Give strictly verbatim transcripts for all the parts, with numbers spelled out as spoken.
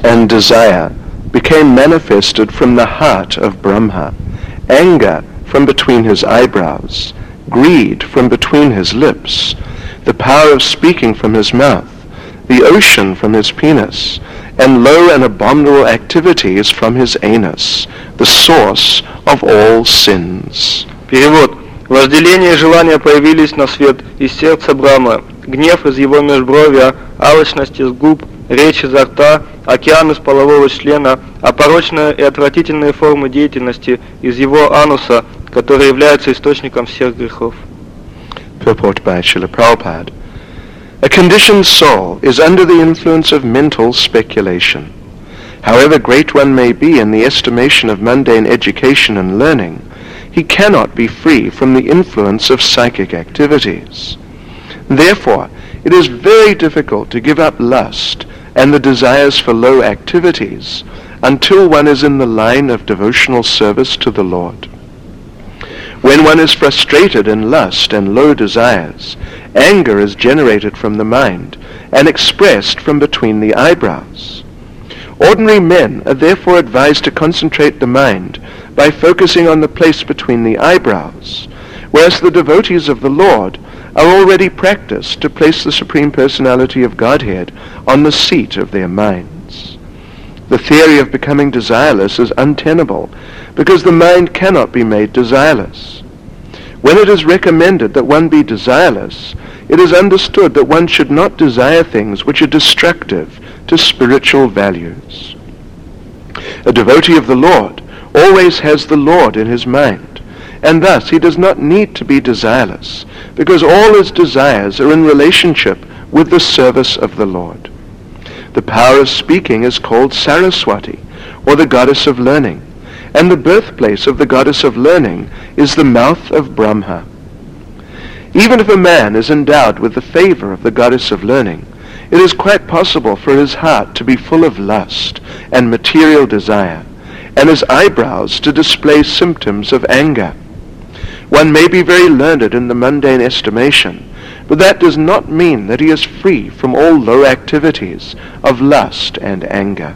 and desire became manifested from the heart of Brahma, anger from between his eyebrows, greed from between his lips, the power of speaking from his mouth, the ocean from his penis, and low and abominable activities from his anus, the source of all sins. Перевод. Вожделение и желание появились на свет из сердца Брахмы, гнев из его межбровья, алчность из губ, речь изо рта, океан из полового члена, а порочные и отвратительные формы деятельности из его ануса, который является источником всех грехов. Purport by Srila Prabhupada. A conditioned soul is under the influence of mental speculation. However great one may be in the estimation of mundane education and learning, he cannot be free from the influence of psychic activities. Therefore, it is very difficult to give up lust and the desires for low activities until one is in the line of devotional service to the Lord. When one is frustrated in lust and low desires, anger is generated from the mind and expressed from between the eyebrows. Ordinary men are therefore advised to concentrate the mind by focusing on the place between the eyebrows, whereas the devotees of the Lord are already practiced to place the Supreme Personality of Godhead on the seat of their minds. The theory of becoming desireless is untenable, because the mind cannot be made desireless. When it is recommended that one be desireless, it is understood that one should not desire things which are destructive to spiritual values. A devotee of the Lord always has the Lord in his mind, and thus he does not need to be desireless, because all his desires are in relationship with the service of the Lord. The power of speaking is called Saraswati, or the goddess of learning, and the birthplace of the goddess of learning is the mouth of Brahma. Even if a man is endowed with the favor of the goddess of learning, it is quite possible for his heart to be full of lust and material desire, and his eyebrows to display symptoms of anger. One may be very learned in the mundane estimation, but that does not mean that he is free from all low activities of lust and anger.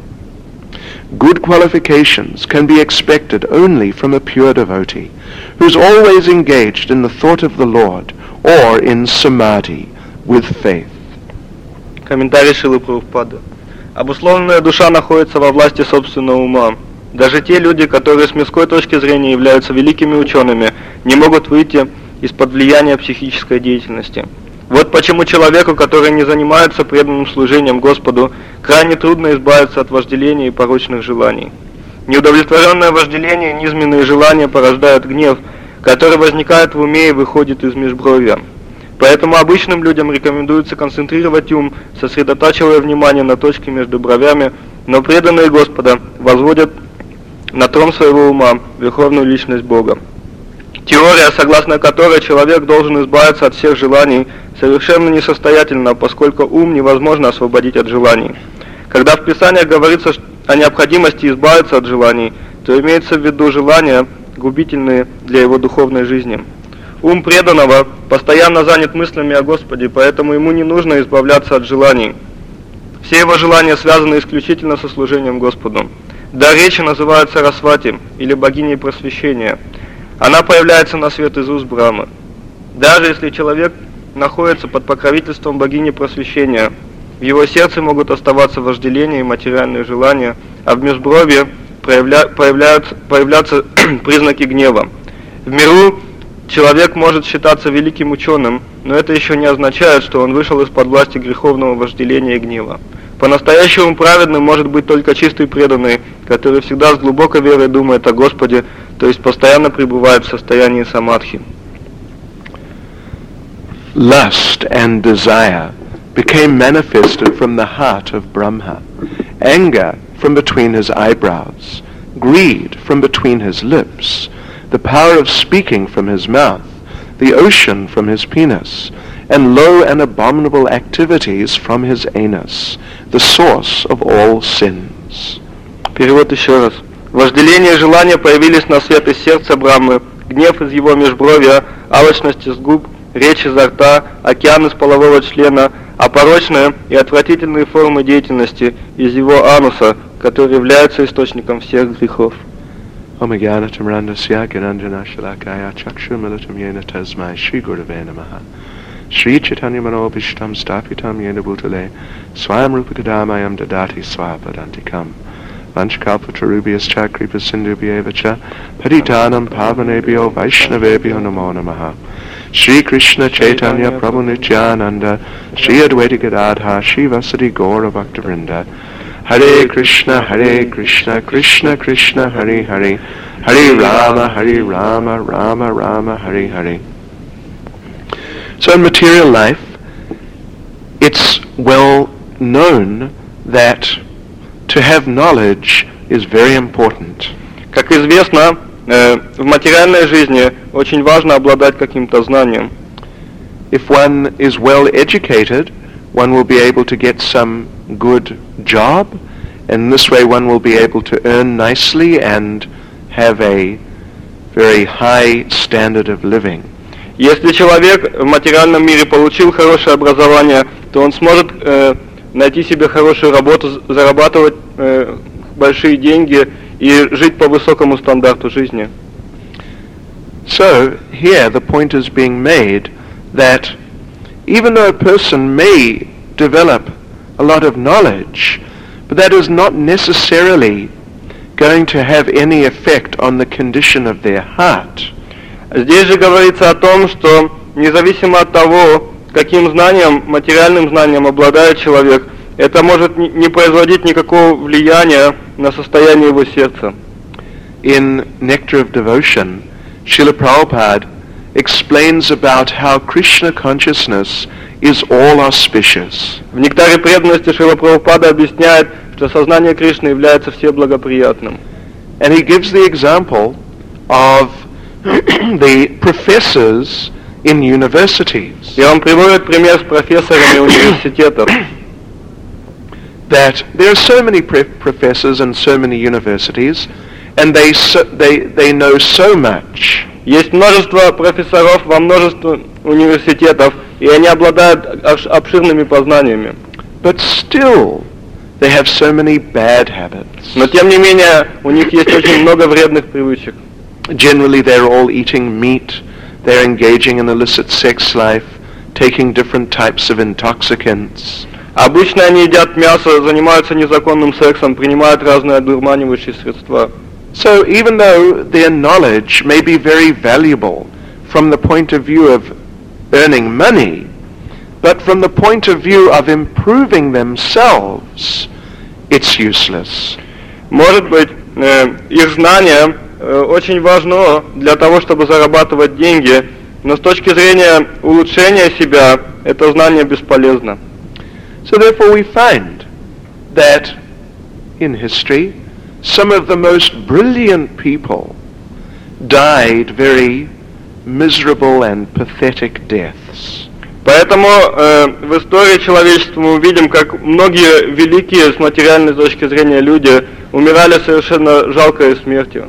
Good qualifications can be expected only from a pure devotee, who is always engaged in the thought of the Lord, or in samadhi, with faith. Комментарий Шрилы Прабхупады. Обусловленная душа находится во власти собственного ума. Даже те люди, которые с мирской точки зрения являются великими учеными, не могут выйти из-под влияния психической деятельности. Вот почему человеку, который не занимается преданным служением Господу, крайне трудно избавиться от вожделения и порочных желаний. Неудовлетворенное вожделение и низменные желания порождают гнев, который возникает в уме и выходит из межбровья. Поэтому обычным людям рекомендуется концентрировать ум, сосредотачивая внимание на точке между бровями, но преданные Господа возводят на трон своего ума верховную личность Бога. Теория, согласно которой человек должен избавиться от всех желаний, совершенно несостоятельна, поскольку ум невозможно освободить от желаний. Когда в Писаниях говорится о необходимости избавиться от желаний, то имеется в виду желания, губительные для его духовной жизни. Ум преданного постоянно занят мыслями о Господе, поэтому ему не нужно избавляться от желаний. Все его желания связаны исключительно со служением Господу. Дар речи называется Расвати, или богиней просвещения. Она появляется на свет из уст Брахмы. Даже если человек находится под покровительством богини просвещения, в его сердце могут оставаться вожделения и материальные желания, а в межбровье проявля... появляются... появляться признаки гнева. В миру человек может считаться великим ученым, но это еще не означает, что он вышел из-под власти греховного вожделения и гнева. По-настоящему праведным может быть только чистый преданный, который всегда с глубокой верой думает о Господе, то есть постоянно пребывает в состоянии самадхи. Lust and desire became manifested from the heart of Brahma, anger from between his eyebrows, greed from between his lips, the power of speaking from his mouth, the ocean from his penis, and low and abominable activities from his anus, the source of all sins. Перевод еще раз. Вожделение и желание появились на свет из сердца Брахмы, гнев из его межбровья, алчность из губ, речь изо рта, океан из полового члена, а порочные и отвратительные формы деятельности из его ануса, который является источником всех грехов. Omaganatam Randasya Gananjana Shalakaya Chakshu Militam Yena Tasmai Shri Gurave Namaha Shri Chaitanya Manobishtam Stapitam Yena Bhutale Swayam Rupakadamayam Dadati Swapadantikam Vanchkalpatarubhyas Cha Kripa Sindhubhyevacha Paditanam Pavanebhyo Vaishnavebhyo Namo Namaha Shri Krishna Chaitanya Prabhu Nityananda Shri Advaita Gadadha Shri Vasadi Gaura Bhaktavrinda Hare Krishna, Hare Krishna, Krishna Krishna, Hare Hare, Hare Rama, Hare Rama, Rama Rama, Hare Hare. So in material life, it's well known that to have knowledge is very important. Как известно, э, в материальной жизни очень важно обладать каким-то знанием. If one is well educated, one will be able to get some good job, and this way one will be able to earn nicely and have a very high standard of living. Если человек в материальном мире получил хорошее образование, то он сможет э, найти себе хорошую работу, зарабатывать э, большие деньги и жить по высокому стандарту жизни. So here the point is being made that even though a person may develop a lot of knowledge, but that is not necessarily going to have any effect on the condition of their heart. Здесь же говорится о том, что независимо от того, каким знанием, материальным знанием обладает человек, это может не производить никакого влияния на состояние его сердца. In Nectar of Devotion, Srila Prabhupada explains about how Krishna consciousness is all auspicious. В Нектаре преданности Шрила Прабхупада объясняет, что сознание Кришны является всеблагоприятным. And he gives the example of the professors in universities. И он приводит пример с профессорами университетов. That there are so many pre- professors in so many universities, and they so, they they know so much. Есть множество профессоров во множестве университетов, и они обладают обширными познаниями. But still, they have so many bad habits. Но тем не менее, у них есть очень много вредных привычек. Generally, they're all eating meat, they're engaging in illicit sex life, taking different types of intoxicants. Обычно они едят мясо, занимаются незаконным сексом, принимают разные одурманивающие средства. So even though their knowledge may be very valuable from the point of view of earning money, but from the point of view of improving themselves, it's useless. Может быть, э, их знание э, очень важно для того, чтобы зарабатывать деньги, но с точки зрения улучшения себя, это знание бесполезно. So therefore we find that in history, some of the most brilliant people died very miserable and pathetic deaths. Поэтому э, в истории человечества мы увидим, как многие великие с материальной точки зрения люди умирали совершенно жалкой смертью.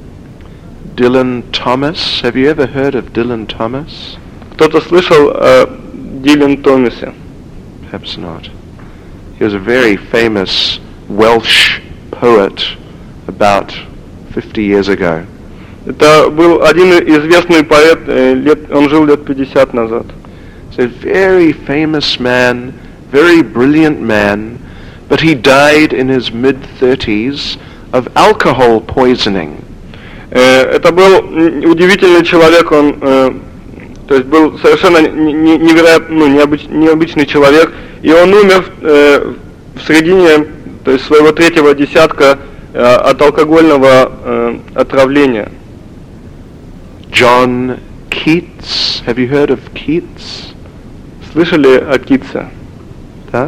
Dylan Thomas, have you ever heard of Dylan Thomas? Кто-то слышал о Дилан Томасе? Perhaps not. He was a very famous Welsh poet about fifty years ago. Это был один известный поэт, э, лет, он жил лет пятьдесят назад. He's a very famous man, very brilliant man, but he died in his mid-thirties of alcohol poisoning. Э, это был удивительный человек, он э, то есть был совершенно невероятно, ну, необыч, необычный человек, и он умер э, в середине, то есть своего третьего десятка э, от алкогольного э, отравления. John Keats, have you heard of Keats? Слышали о Китсе? Huh?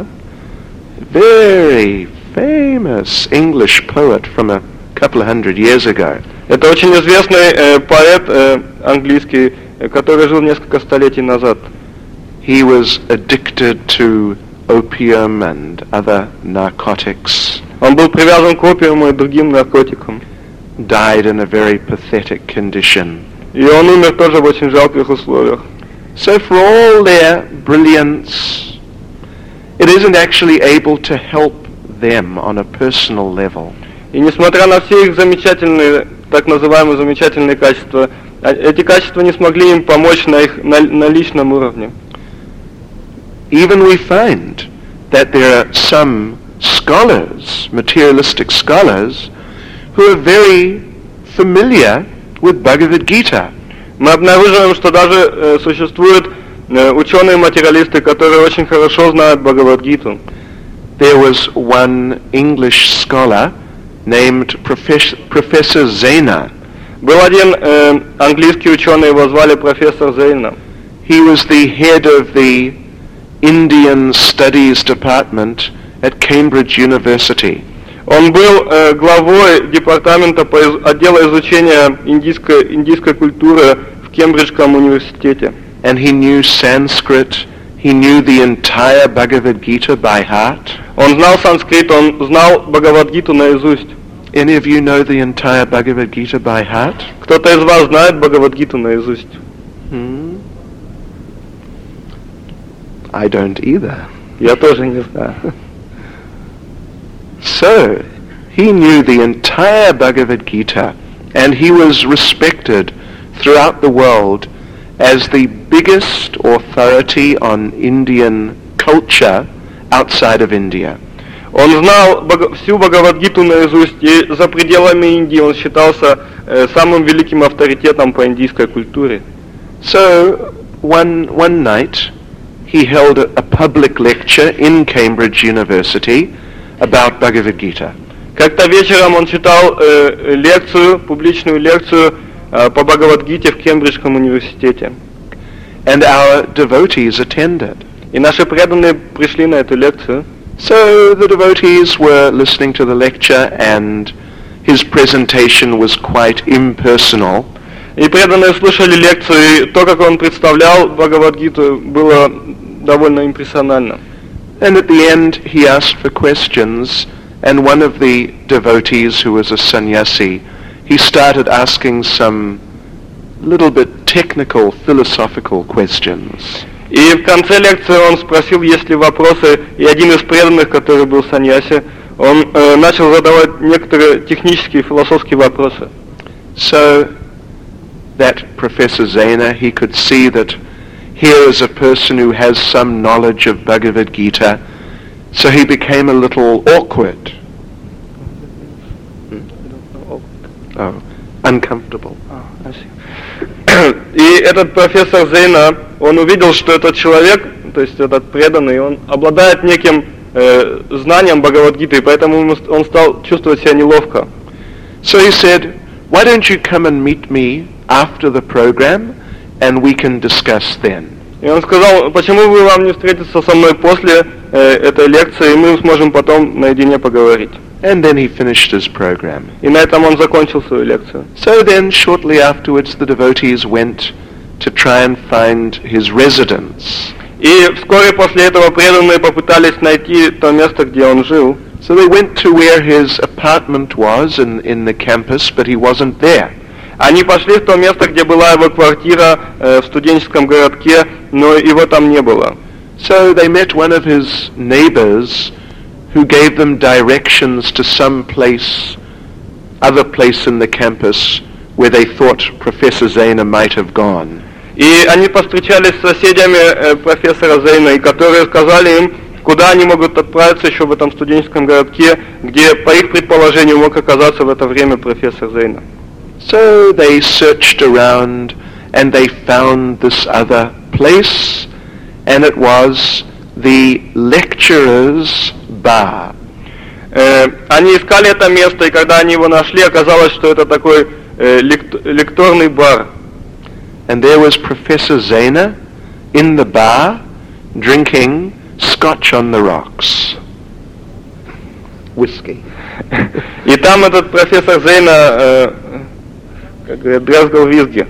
Very famous English poet from a couple of hundred years ago. Это очень известный э, поэт э, английский, э, который жил несколько столетий назад. He was addicted to opium and other narcotics. Он был привязан к опиуму и другим наркотикам. Died in a very pathetic condition. И он умер тоже в очень жалких условиях. So for all their brilliance, it isn't actually able to help them on a personal level. И несмотря на все их замечательные, так называемые замечательные качества, эти качества не смогли им помочь на их на, на личном уровне. Even we find that there are some scholars, materialistic scholars, who are very familiar with Bhagavad Gita. Мы обнаруживаем, что даже э, существуют э, ученые-материалисты, которые очень хорошо знают Бхагавад-гиту. There was one English scholar named Professor, Professor Zena. Был один э, английский ученый, его звали профессор Зейна. He was the head of the Indian Studies Department at Cambridge University. Он был э, главой департамента по из, отдела изучения индийской, индийской культуры в Кембриджском университете. And he knew Sanskrit, he knew the entire Bhagavad Gita by heart. Он знал санскрит, он знал Бхагавад-гиту наизусть. Any of you know the entire Bhagavad Gita by heart? Кто-то из вас знает Бхагавад-гиту наизусть? Hmm? I don't either. Я тоже не знаю. So, he knew the entire Bhagavad Gita, and he was respected throughout the world as the biggest authority on Indian culture outside of India. Он знал всю Бхагавад-гиту наизусть, и за пределами Индии он считался э, самым великим авторитетом по индийской культуре. So, one, one night, he held a, a public lecture in Cambridge University about Bhagavad Gita. Как-то вечером он читал э, лекцию, публичную лекцию э, по Бхагавад-гите в Кембриджском университете. And our devotees attended. И наши преданные пришли на эту лекцию. So the devotees were listening to the lecture, and his presentation was quite impersonal. И преданные слушали лекцию, и то, как он представлял Бхагавад-гиту, было довольно импрессионально. And at the end he asked for questions, and one of the devotees, who was a sannyasi, he started asking some little bit technical, philosophical questions. И в конце лекции он спросил, есть ли вопросы, и один из преданных, который был саньяси, он э, начал задавать некоторые технические, философские вопросы. So that Professor Zena, he could see that here is a person who has some knowledge of Bhagavad Gita, so he became a little awkward. Oh, uncomfortable. И этот профессор Зейна, он увидел, что этот человек, то есть этот преданный, он обладает неким э, знанием Бхагавад-гиты, и поэтому он стал чувствовать себя неловко. So he said, why don't you come and meet me after the program, and we can discuss then. И он сказал, почему бы вам не встретиться со мной после э, этой лекции, и мы сможем потом наедине поговорить. And then he finished his program. И на этом он закончил свою лекцию. So then, shortly afterwards, the devotees went to try and find his residence. И вскоре после этого преданные попытались найти то место, где он жил. So they went to where his apartment was in, in the campus, but he wasn't there. Они пошли в то место, где была его квартира э, в студенческом городке, но его там не было. So they met one of his neighbors, who gave them directions to some place, other place in the campus, where they thought Professor Zena might have gone. И они повстречались с соседями э, профессора Зейна, и которые сказали им, куда они могут отправиться еще в этом студенческом городке, где, по их предположению, мог оказаться в это время профессор Зейна. So they searched around, and they found this other place, and it was the lecturer's bar. Э, они искали это место, и когда они его нашли, оказалось, что это такой э, лект, лекторный бар. And there was Professor Zena in the bar, drinking scotch on the rocks. Whiskey. И там этот профессор Зейна, э, как говорят, брезгал виски.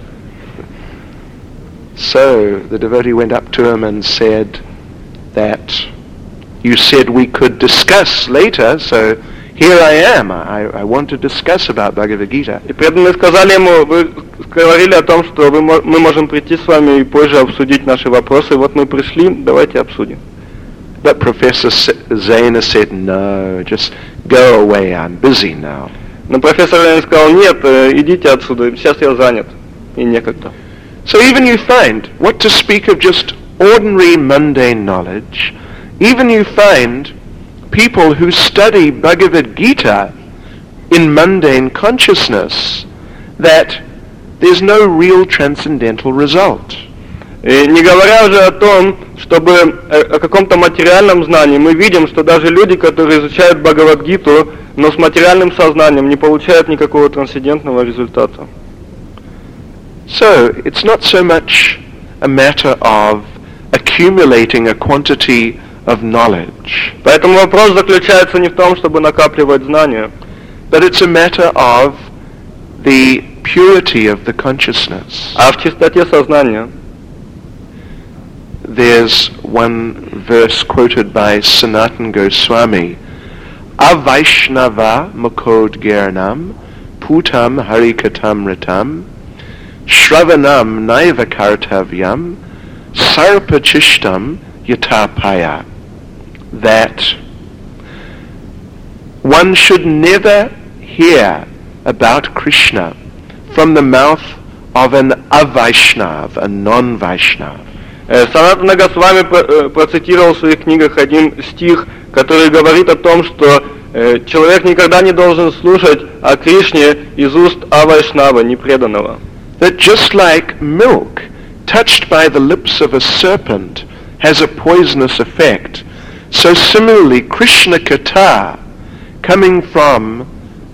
So the devotee went up to him and said that you said we could discuss later, so here I am. I, I want to discuss about Bhagavad Gita. И преданные сказали ему, вы говорили о том, что вы, мы можем прийти с вами и позже обсудить наши вопросы. Вот мы пришли, давайте обсудим. But Professor Zayner said, no, just go away, I'm busy now. Но профессор Зейн сказал, нет, идите отсюда, сейчас я занят, и некогда. So even you find, what to speak of just ordinary mundane knowledge, even you find people who study Bhagavad Gita in mundane consciousness, that there's no real transcendental result. И не говоря уже о том, чтобы о каком-то материальном знании, мы видим, что даже люди, которые изучают Бхагавад-гиту, но с материальным сознанием, не получают никакого трансцендентного результата. So it's not so much a matter of accumulating a quantity of knowledge. Поэтому вопрос заключается не в том, чтобы накапливать знания, but it's a matter of the purity of the consciousness. а в чистоте сознания. There's one verse quoted by Sanatan Goswami, Avaishnava Mukod Gernam Putam Harikatam Ritam Shravanam Naiva Kartavyam Sarpachishtam Yatapaya. That one should never hear about Krishna from the mouth of an Avaishnav, a non-Vaishnav. Санатана Госвами процитировал в своих книгах один стих, который говорит о том, что человек никогда не должен слушать о Кришне из уст Авайшнава, непреданного. That just like milk touched by the lips of a serpent has a poisonous effect, so similarly Krishna Katha coming from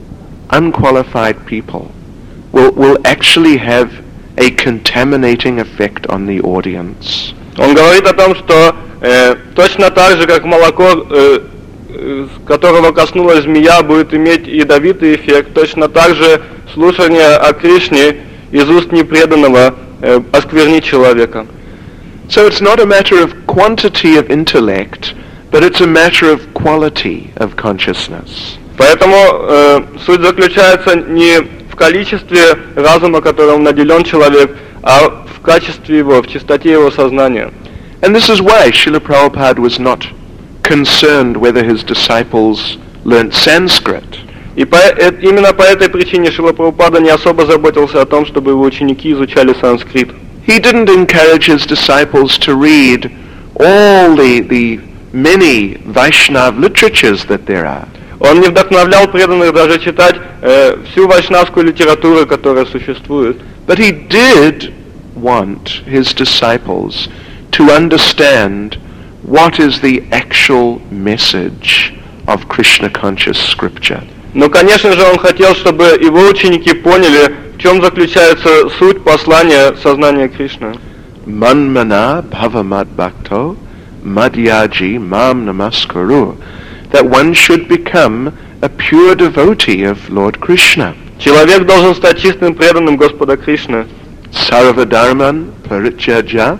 unqualified people will, will actually have a contaminating effect on the audience. Он говорит о том, что э, точно так же, как молоко, э, с которого коснулась змея, будет иметь ядовитый эффект, точно так же слушание о Кришне из уст непреданного э, осквернит человека. So it's not a matter of quantity of intellect, but it's a matter of quality of consciousness. Поэтому э, суть заключается не в количестве разума, которым наделен человек, а в качестве его, в чистоте его сознания. And this is why Srila Prabhupada was not concerned whether his disciples learnt Sanskrit. И по, э, именно по этой причине Шрила Прабхупада не особо заботился о том, чтобы его ученики изучали санскрит. He didn't encourage his disciples to read all the, the many Vaishnav literatures that there are. Он не вдохновлял преданных даже читать э, всю вайшнавскую литературу, которая существует. But he did want his disciples to understand what is the actual message of Krishna conscious scripture. Но, конечно же, он хотел, чтобы его ученики поняли, в чем заключается суть послания сознания Кришны. Manmana bhavamad bhakto madhyaji mam namaskaru. That one should become a pure devotee of Lord Krishna. Человек должен стать чистым преданным Господа Кришны. Sarvadharman parityaja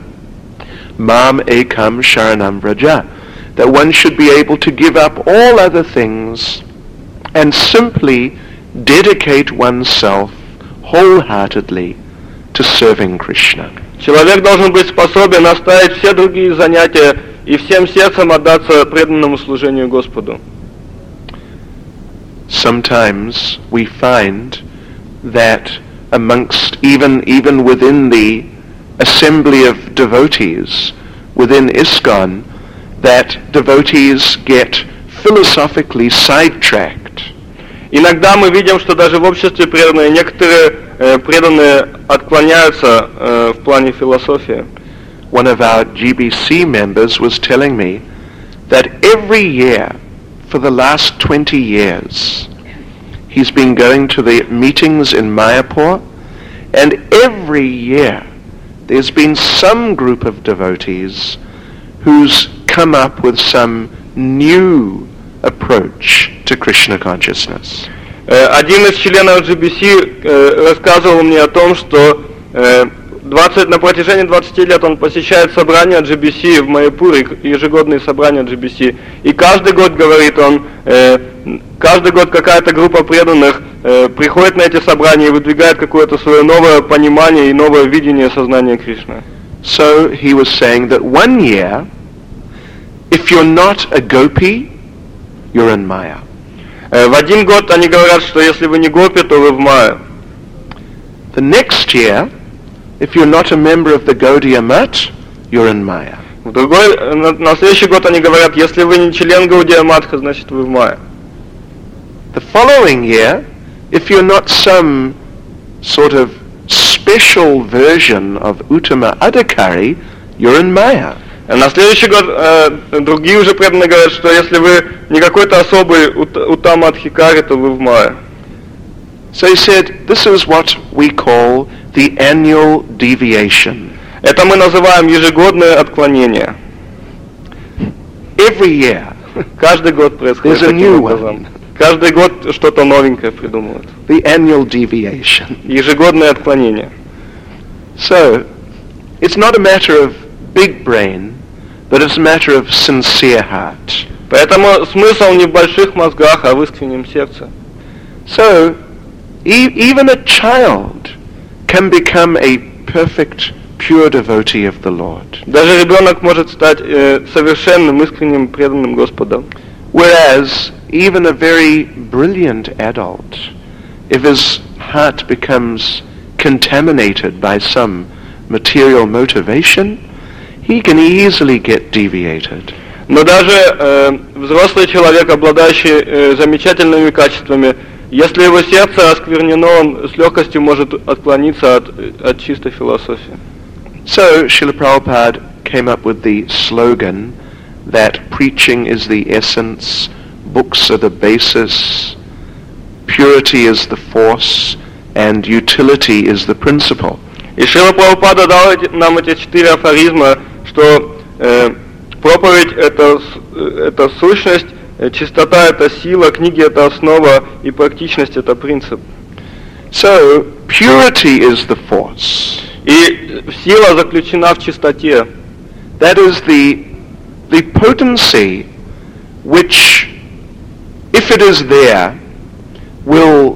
mam ekam sharanam vraja. That one should be able to give up all other things and simply dedicate oneself wholeheartedly to serving Krishna. Человек должен быть способен оставить все другие занятия и всем сердцем отдаться преданному служению Господу. Sometimes we find that amongst, even even within the assembly of devotees, within ISKCON, that devotees get philosophically sidetracked. Иногда мы видим, что даже в обществе преданные, некоторые э, преданные отклоняются э, в плане философии. One of our G B C members was telling me that every year for the last twenty years he's been going to the meetings in Mayapur, and every year there's been some group of devotees who's come up with some new approach to Krishna consciousness. Э, один из членов G B C э, рассказывал мне о том, что э, двадцать, на протяжении двадцати лет он посещает собрания G B C в Майяпуре, ежегодные собрания G B C, и каждый год, говорит он, э, каждый год какая-то группа преданных э, приходит на эти собрания и выдвигает какое-то свое новое понимание и новое видение сознания Кришны. So he was saying that one year if you're not a gopi, you're in Maya. Э, В один год они говорят, что если вы не гопи, то вы в мае. The next year, if you're not a member of the Gaudiya Math, you're in Maya. В другой, на, на следующий год они говорят, если вы не член Гаудия Матха, значит вы в мае. The following year, if you're not some sort of special version of Uttama Adhikari, you're in Maya. На следующий год э, другие уже преданные говорят, что если вы не какой-то особый Уттама Адхикари, то вы в мае. So he said, this is what we call the annual deviation. Это мы называем ежегодное отклонение. Every year, Каждый год происходит there's a таким new образом. one. Каждый год что-то новенькое придумывают. The annual deviation. Ежегодное отклонение. So, it's not a matter of big brain, but it's a matter of sincere heart. Поэтому смысл не в больших мозгах, а в искреннем сердце. So, e- even a child can become a perfect, pure devotee of the Lord. Даже ребенок может стать э, совершенным, искренним, преданным Господу. Whereas, even a very brilliant adult, if his heart becomes contaminated by some material motivation, he can easily get deviated. Но даже э, взрослый человек, обладающий э, замечательными качествами, если его сердце осквернено, он с легкостью может отклониться от, от чистой философии. So, Srila Prabhupada came up with the slogan that preaching is the essence, books are the basis, purity is the force, and utility is the principle. И Шрила Прабхупада дал эти, нам эти четыре афоризма, что э, проповедь это, это сущность, э, чистота это сила, книги это основа и практичность это принцип. So, purity is the force. И сила заключена в чистоте. That is the, the potency which, if it is there, will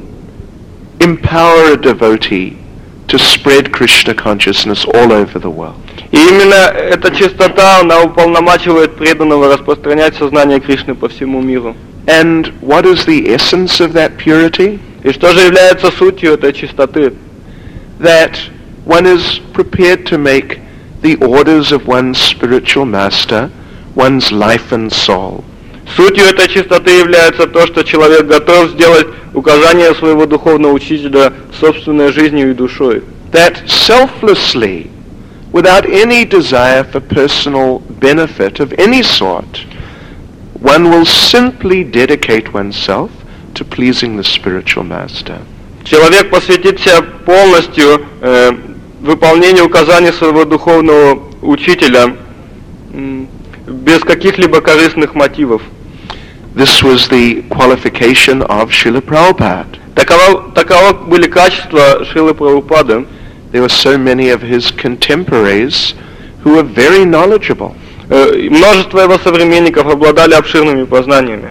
empower a devotee to spread Krishna consciousness all over the world. И именно эта чистота, она уполномачивает преданного распространять сознание Кришны по всему миру. And what is the essence of that purity? И что же является сутью этой чистоты? That one is prepared to make the orders of one's spiritual master one's life and soul. Сутью этой чистоты является то, что человек готов сделать указания своего духовного учителя собственной жизнью и душой. That selflessly, without any desire for personal benefit of any sort, one will simply dedicate oneself to pleasing the spiritual master. Человек посвятит себя полностью э, выполнению указаний своего духовного учителя м, без каких-либо корыстных мотивов. This was the qualification of Srila Prabhupada. Таково, таково были качества Шрилы Прабхупады. There were so many of his contemporaries who were very knowledgeable. Э, множество его современников обладали обширными познаниями.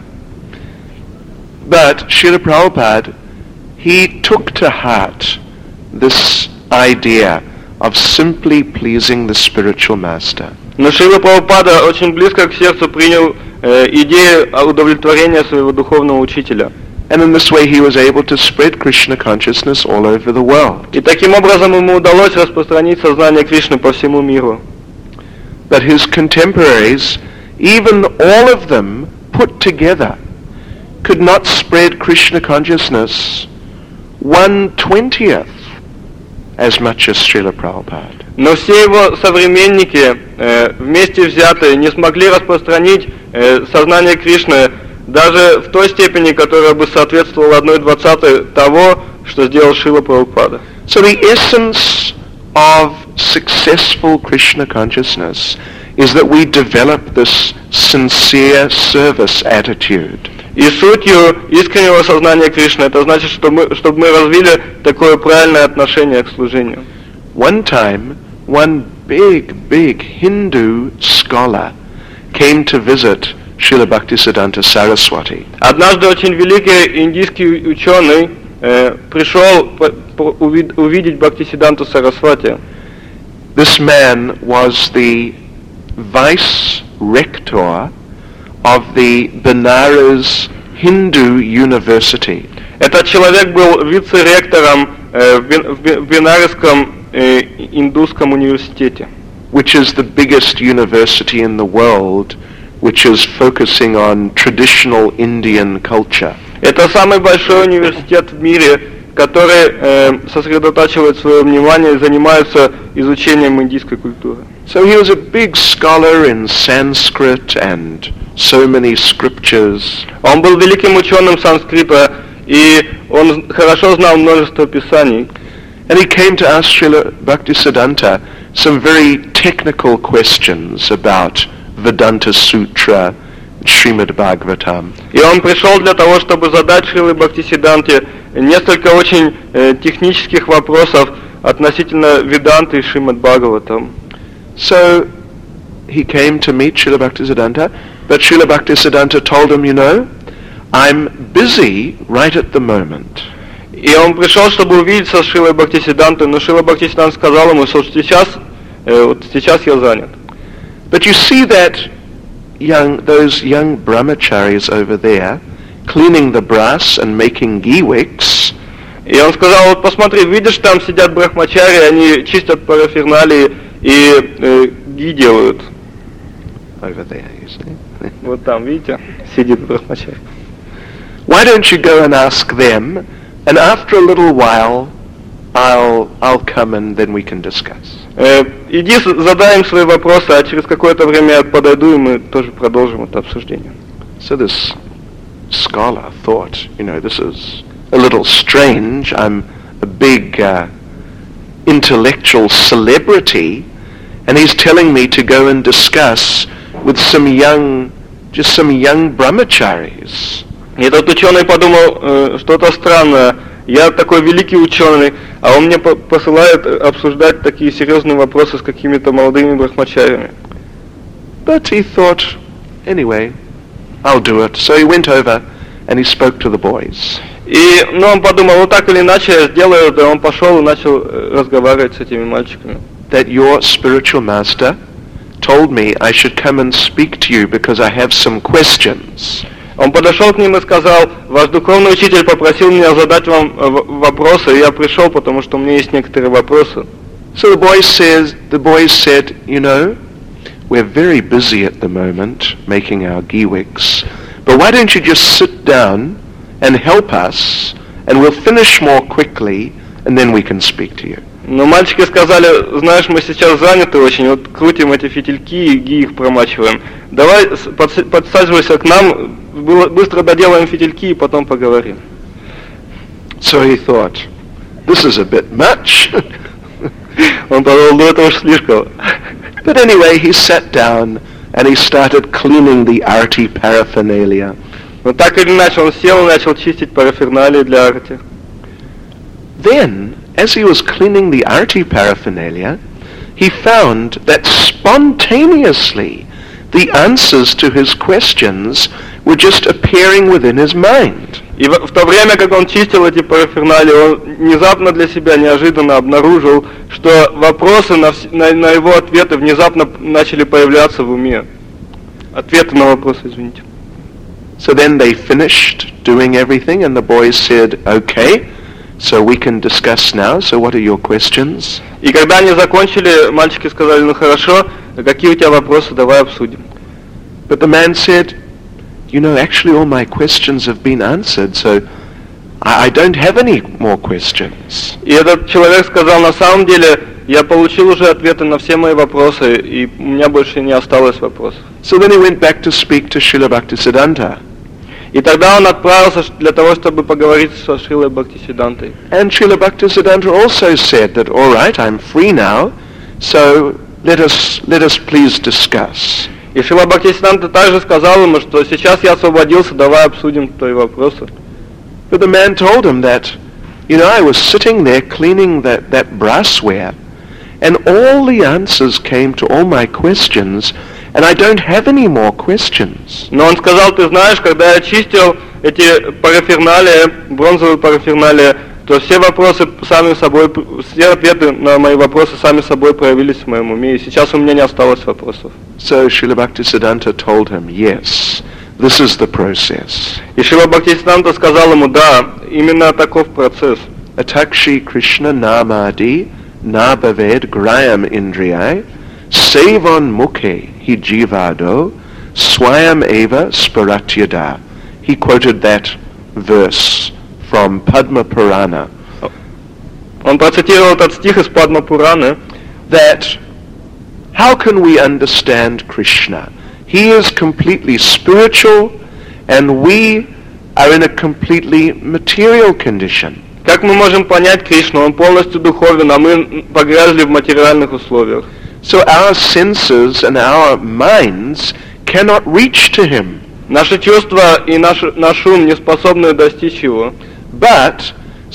But Srila Prabhupada, he took to heart this idea of simply pleasing the spiritual master. Но Шрила Прабхупада очень близко к сердцу принял э, идею удовлетворения своего духовного учителя. And in this way he was able to spread Krishna consciousness all over the world. И таким образом ему удалось распространить сознание Кришны по всему миру. But his contemporaries, even all of them put together, could not spread Krishna consciousness one twentieth as much as Srila Prabhupada. Но все его современники э, вместе взятые не смогли распространить э, сознание Кришны даже в той степени, которая бы соответствовала одной двадцатой того, что сделал Шрила Прабхупада. So the essence of successful Krishna consciousness is that we develop this sincere service attitude. И сутью искреннего сознания Кришны, это значит, что мы, чтобы мы развили такое правильное отношение к служению. One time, one big, big Hindu scholar came to visit Srila Bhaktisiddhanta Saraswati. Однажды очень великий индийский ученый э, пришел по, по, увид, увидеть Бхактисиддханту Сарасвати. This man was the vice rector of the Benares Hindu University. Этот человек был вице-ректором э, в, Бен, в Бенаресском э, индусском университете, which is the biggest university in the world, which is focusing on traditional Indian culture. Это самый большой университет в мире, который э, сосредотачивает свое внимание и занимается изучением индийской культуры. So he was a big scholar in Sanskrit and so many scriptures. Он был великим ученым санскрита, и он хорошо знал множество писаний. And he came to ask Srila Bhaktisiddhanta some very technical questions about Vedanta Sutra, Srimad Bhagavatam. И он пришел для того, чтобы задать Шриле Бхактисиддханте несколько очень э, технических вопросов относительно Веданты и Шримад Бхагаватам. So he came to meet Srila Bhaktisiddhanta, but Srila Bhaktisiddhanta told him, you know, I'm busy right at the moment. И он пришел, чтобы увидеться с Шрилой Бхактисиддхантой, но Шрила Бхактисиддханта сказал ему, что сейчас, э, вот сейчас я занят. But you see that young, those young brahmacharis over there, cleaning the brass and making ghee wicks. И он сказал, вот посмотри, видишь, там сидят брахмачари, они чистят параферналии и э, ги делают. Over there, you see. Вот там, видите, сидит брахмачари. Why don't you go and ask them, and after a little while, I'll I'll come and then we can discuss. Э, иди, задай им свои вопросы, а через какое-то время я подойду, и мы тоже продолжим это обсуждение. So this scholar thought, you know, this is a little strange. I'm a big uh, intellectual celebrity, and he's telling me to go and discuss with some young, just some young brahmacharis. И этот ученый подумал, э, что-то странное. Я такой великий ученый, а он мне по- посылает обсуждать такие серьезные вопросы с какими-то молодыми брахмачарями. But he thought, anyway, I'll do it. So he went over and he spoke to the boys. И, ну, он подумал, ну так или иначе я сделаю это, и он пошел и начал э, разговаривать с этими мальчиками. That your spiritual master told me I should come and speak to you because I have some questions. Он подошел к ним и сказал, ваш духовный учитель попросил меня задать вам э, вопросы, и я пришел, потому что у меня есть некоторые вопросы. So the boys says, the boys said, you know, we're very busy at the moment making our ghee wicks, but why don't you just sit down and help us, and we'll finish more quickly, and then we can speak to you. Но мальчики сказали, знаешь, мы сейчас заняты очень, вот крутим эти фитильки и ги их промачиваем. Давай подс- подсаживайся к нам, быстро доделаем фитильки и потом поговорим. So he thought, this is a bit much. Он подумал, ну это уж слишком. But anyway, he sat down and he started cleaning the arti paraphernalia. Но так или иначе он сел и начал чистить параферналии для арти. Then, as he was cleaning the arti paraphernalia, he found that spontaneously the answers to his questions were just appearing within his mind. И в, в то время, как он чистил эти параферналии, он внезапно для себя неожиданно обнаружил, что вопросы на, вс- на, на его ответы внезапно начали появляться в уме. Ответы на вопросы, извините. So then they finished doing everything and the boys said, okay, so we can discuss now, so what are your questions? И когда они закончили, мальчики сказали, ну хорошо, какие у тебя вопросы, давай обсудим. But the man said, you know, actually all my questions have been answered, so I, I don't have any more questions. И этот человек сказал, на самом деле, я получил уже ответы на все мои вопросы, и у меня больше не осталось вопросов. So then he went back to speak to Srila Bhaktisiddhanta. И тогда он отправился для того, чтобы поговорить со Шрилой Бхактисиддхантой. And Srila Bhaktisiddhanta also said that, all right, I'm free now, so let us, let us please discuss. И Шрила Бхактисиддханта также сказал ему, что сейчас я освободился, давай обсудим твои вопросы. But the man told him that, you know, I was sitting there cleaning that, that brassware, and all the answers came to all my questions, and I don't have any more questions. Но он сказал, ты знаешь, когда я чистил эти параферналии, бронзовые параферналии, то все вопросы сами собой, все ответы на мои вопросы сами собой проявились в моем уме, и сейчас у меня не осталось вопросов. So Srila Bhaktisiddhanta told him, yes, this is the process. И Шрила Бхактисиданта сказал ему, да, именно таков процесс. Atakshi Krishna namadi nabhaved grayam indriyai sevon mukhe hi jivado swayam eva sparatyada. He quoted that verse from Padma Purana. Он процитировал этот стих из Падма Пураны. That how can we understand Krishna? He is completely spiritual and we are in a completely material condition. Как мы можем понять Кришну? Он полностью духовен, а мы погрязли в материальных условиях. So our senses and our minds cannot reach to him. Наши чувства и наш, наш ум не способны достичь его. But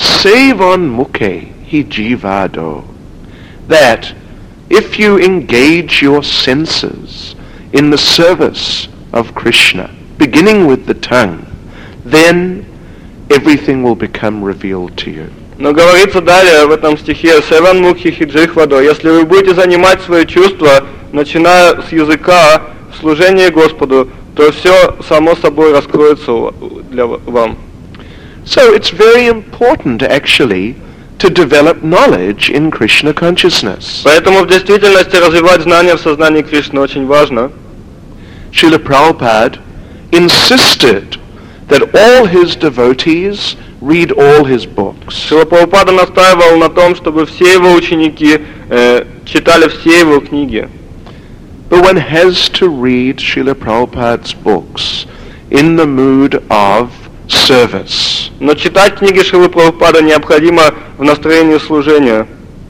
sevon mukhe hi jivado. That if you engage your senses in the service of Krishna, beginning with the tongue, then everything will become revealed to you. Но говорится далее в этом стихе «Севан мукхи хиджихвадо». Если вы будете занимать свои чувства, начиная с языка, в служении Господу, то все само собой раскроется для вам. So it's very important actually to develop knowledge in Krishna consciousness. Поэтому в действительности развивать знания в сознании Кришны очень важно. Srila Prabhupada insisted that all his devotees read all his books. Шрила Прабхупада настаивал на том, чтобы все его ученики э, читали все его книги. But one has to read Srila Prabhupada's books in the mood of service. Но читать книги Шрилы Прабхупады необходимо в настроении служения.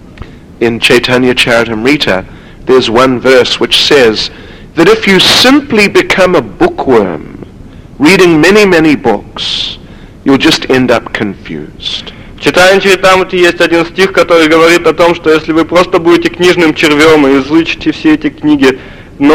In Chaitanya Charitamrita, there's one verse which says that if you simply become a bookworm, reading many, many books, you'll just end up confused. В Чайтанья Чаритамрите есть один стих, который говорит о том, что если вы просто будете книжным червем и изучите все эти книги, но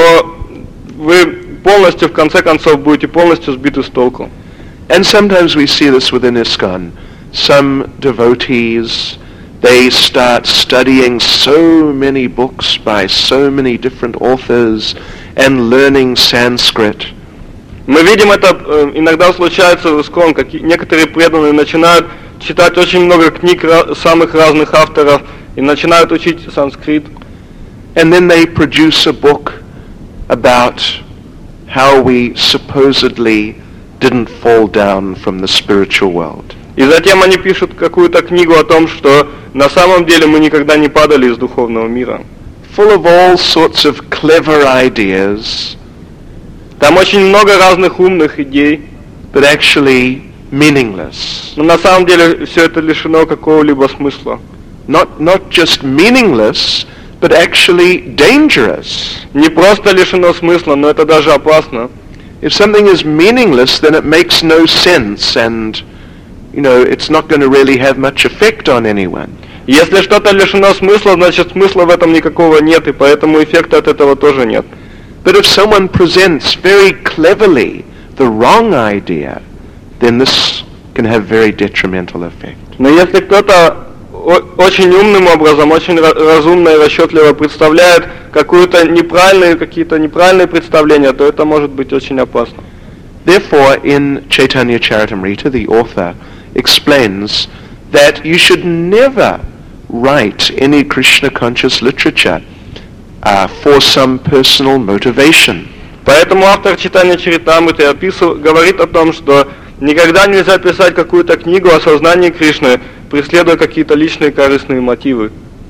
вы полностью, в конце концов, будете полностью сбиты с толку. And sometimes we see this within ISKCON. Some devotees, they start studying so many books by so many different authors and learning Sanskrit. Мы видим это, э, иногда случается в ИСККОН, как некоторые преданные начинают читать очень много книг ra- самых разных авторов и начинают учить санскрит. And then they produce a book about how we supposedly didn't fall down from the spiritual world. И затем они пишут какую-то книгу о том, что на самом деле мы никогда не падали из духовного мира. Full of all sorts of clever ideas, Там очень много разных умных идей, but actually meaningless. но на самом деле все это лишено какого-либо смысла. Not, not just meaningless, but actually dangerous. Не просто лишено смысла, но это даже опасно. If something is meaningless, then it makes no sense and, you know, it's not going to really have much effect on anyone. Если что-то лишено смысла, значит смысла в этом никакого нет, и поэтому эффекта от этого тоже нет. But if someone presents very cleverly the wrong idea, then this can have very detrimental effect. Но если кто-то очень умным образом, очень разумно и расчетливо представляет какую-то неправильную, какие-то неправильные представления, то это может быть очень опасно. Therefore, in Chaitanya Charitamrita, the author explains that you should never write any Krishna conscious literature uh, for some personal motivation. Поэтому автор Чайтанья Чаритамриты описывает, говорит о том, что никогда нельзя писать какую-то книгу о сознании Кришны, преследуя какие-то личные корыстные мотивы.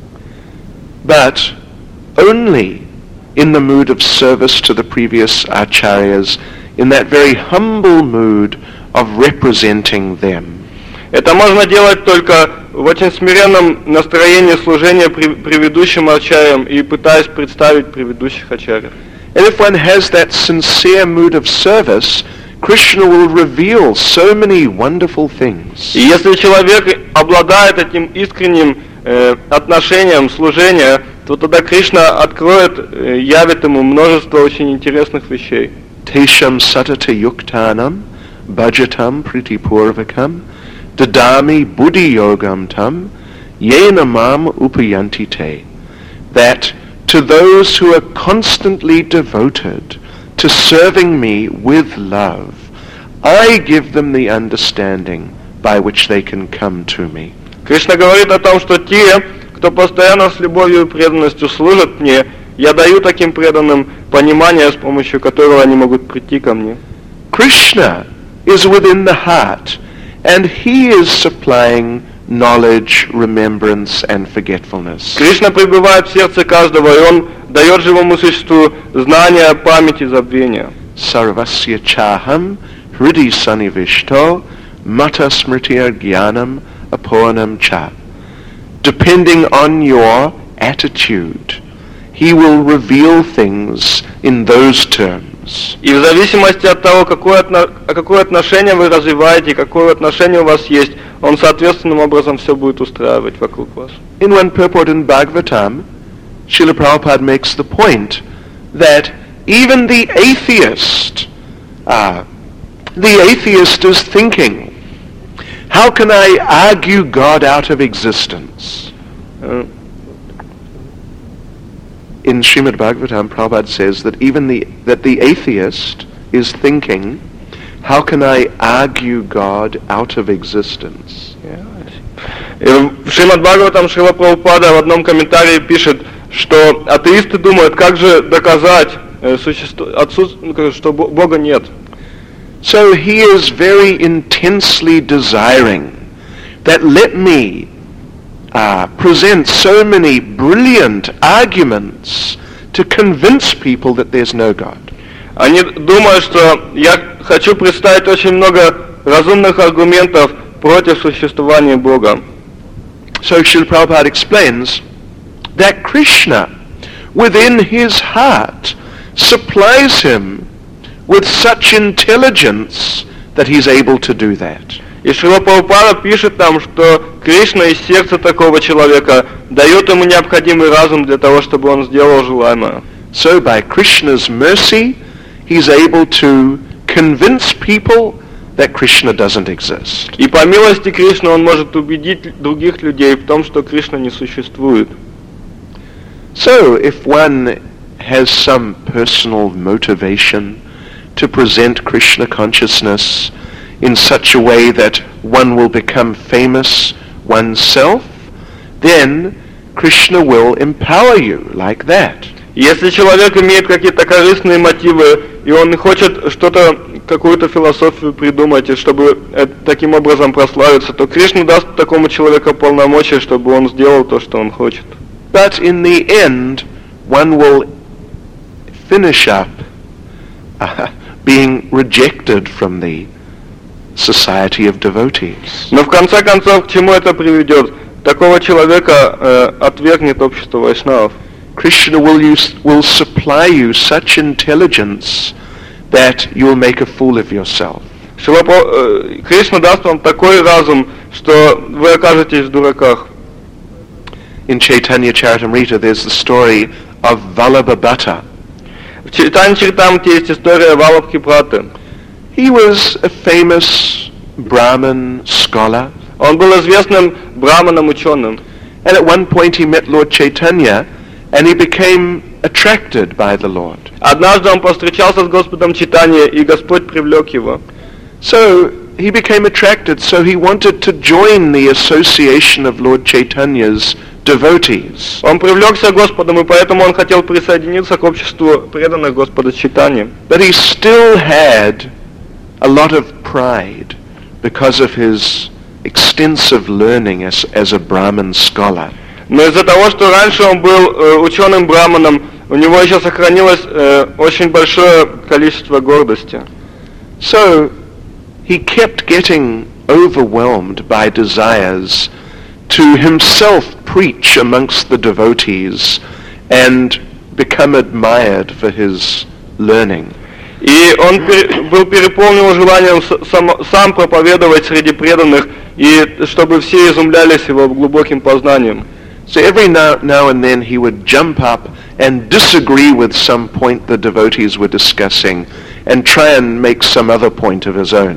But only in the mood of service to the previous acharyas, in that very humble mood of representing them. Это можно делать только в очень смиренном настроении служения предыдущим ачарьям и пытаясь представить предыдущих ачарьев. And if one has that sincere mood of service, Krishna will reveal so many wonderful things. И если человек обладает этим искренним э, отношением служения, то тогда Кришна откроет, э, явит ему множество очень интересных вещей. Tesham satata yukthanam bhajatam pritipurvakam dadami buddhi yogam tam yena mam upayanti te, that to those who are constantly devoted to serving me with love, I give them the understanding by which they can come to me. Кришна говорит о том, что те, кто постоянно с любовью и преданностью служат мне, я даю таким преданным понимание, с помощью которого они могут прийти ко мне. Krishna is within the heart, and he is supplying knowledge, remembrance, and forgetfulness. Кришна пребывает в сердце каждого, и он дает живому существу знания, память и забвение. Sarvasya chaham hridi sanivishto mata smritya jnanam apornam cha. Depending on your attitude, he will reveal things in those terms. И в зависимости от того, какое, отно... какое отношение вы развиваете, какое отношение у вас есть, он соответственным образом все будет устраивать вокруг вас. In one purport in Bhagavatam, Srila Prabhupada makes the point that even the atheist, uh, the atheist is thinking, how can I argue God out of existence? Uh, In Srimad Bhagavatam, Prabhupada says that even the that the atheist is thinking, how can I argue God out of existence? В Шримад Бхагаватам Шрила Прабхупада в одном комментарии пишет, что атеисты думают, как же доказать, существу... отсутств... что Бога нет. So he is very intensely desiring that let me uh, present so many brilliant arguments to convince people that there's no God. Они думают, что я хочу представить очень много разумных аргументов против существования Бога. So Srila Prabhupada explains that Krishna, within his heart, supplies him with such intelligence that he's able to do that. И Шрила Прабхупада пишет нам, что Кришна из сердца такого человека дает ему необходимый разум для того, чтобы он сделал желаемое. So by Krishna's mercy, he's able to convince people that Krishna doesn't exist. И по милости Кришны он может убедить других людей в том, что Кришна не существует. So if one has some personal motivation to present Krishna consciousness in such a way that one will become famous oneself, then Krishna will empower you like that. Если человек имеет какие-то корыстные мотивы, и он хочет что-то, какую-то философию придумать, чтобы таким образом прославиться, то Кришна даст такому человеку полномочия, чтобы он сделал то, что он хочет. But in the end, one will finish up uh, being rejected from the society of devotees. Но в конце концов, к чему это приведет? Такого человека э, отвергнет общество вайшнавов. Krishna will, use, will supply you such intelligence that you'll make a fool of yourself. Шила, Кришна даст вам такой разум, что вы окажетесь в дураках. In Chaitanya Charitamrita there's the story of Vallabha Bhatta. В Чайтанья Чаритамрите есть история Валабхи Бхатты. He was a famous Brahmin scholar. Он был известным браманом ученым. And at one point he met Lord Chaitanya and he became attracted by the Lord. Однажды он повстречался с Господом Чайтаньей, и Господь привлек его. So he became attracted, so he wanted to join the association of Lord Chaitanya's devotees. Он привлекся Господом, и поэтому он хотел присоединиться к обществу преданных Господа Чайтаньи. But he still had a lot of pride because of his extensive learning as, as a Brahmin scholar. Но из-за того, что раньше он был э, ученым браманом, у него еще сохранилось э, очень большое количество гордости. So he kept getting overwhelmed by desires to himself preach amongst the devotees and become admired for his learning. И он пер, был переполнен желанием сам, сам проповедовать среди преданных, и чтобы все изумлялись его глубоким познанием. So every now, now and then he would jump up and disagree with some point the devotees were discussing and try and make some other point of his own.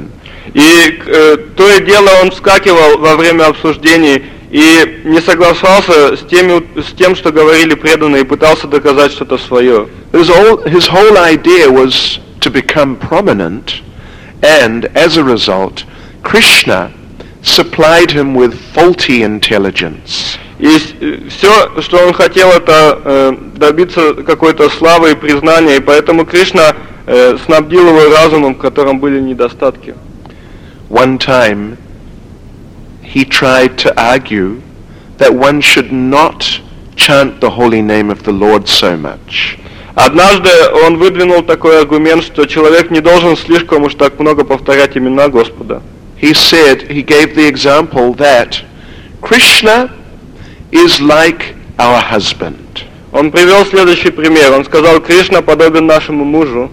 И э, то и дело он вскакивал во время обсуждений и не соглашался с, теми, с тем, что говорили преданные, и пытался доказать что-то свое. His whole, his whole idea was to become prominent, and as a result, Krishna supplied him with faulty intelligence. И все, что он хотел, это э, добиться какой-то славы и признания, и поэтому Кришна э, снабдил его разумом, в котором были недостатки. One time, he tried to argue that one should not chant the holy name of the Lord so much. Однажды он выдвинул такой аргумент, что человек не должен слишком уж так много повторять имена Господа. He said, he gave the example that Krishna is like our husband. Он привел следующий пример. Он сказал, Кришна подобен нашему мужу.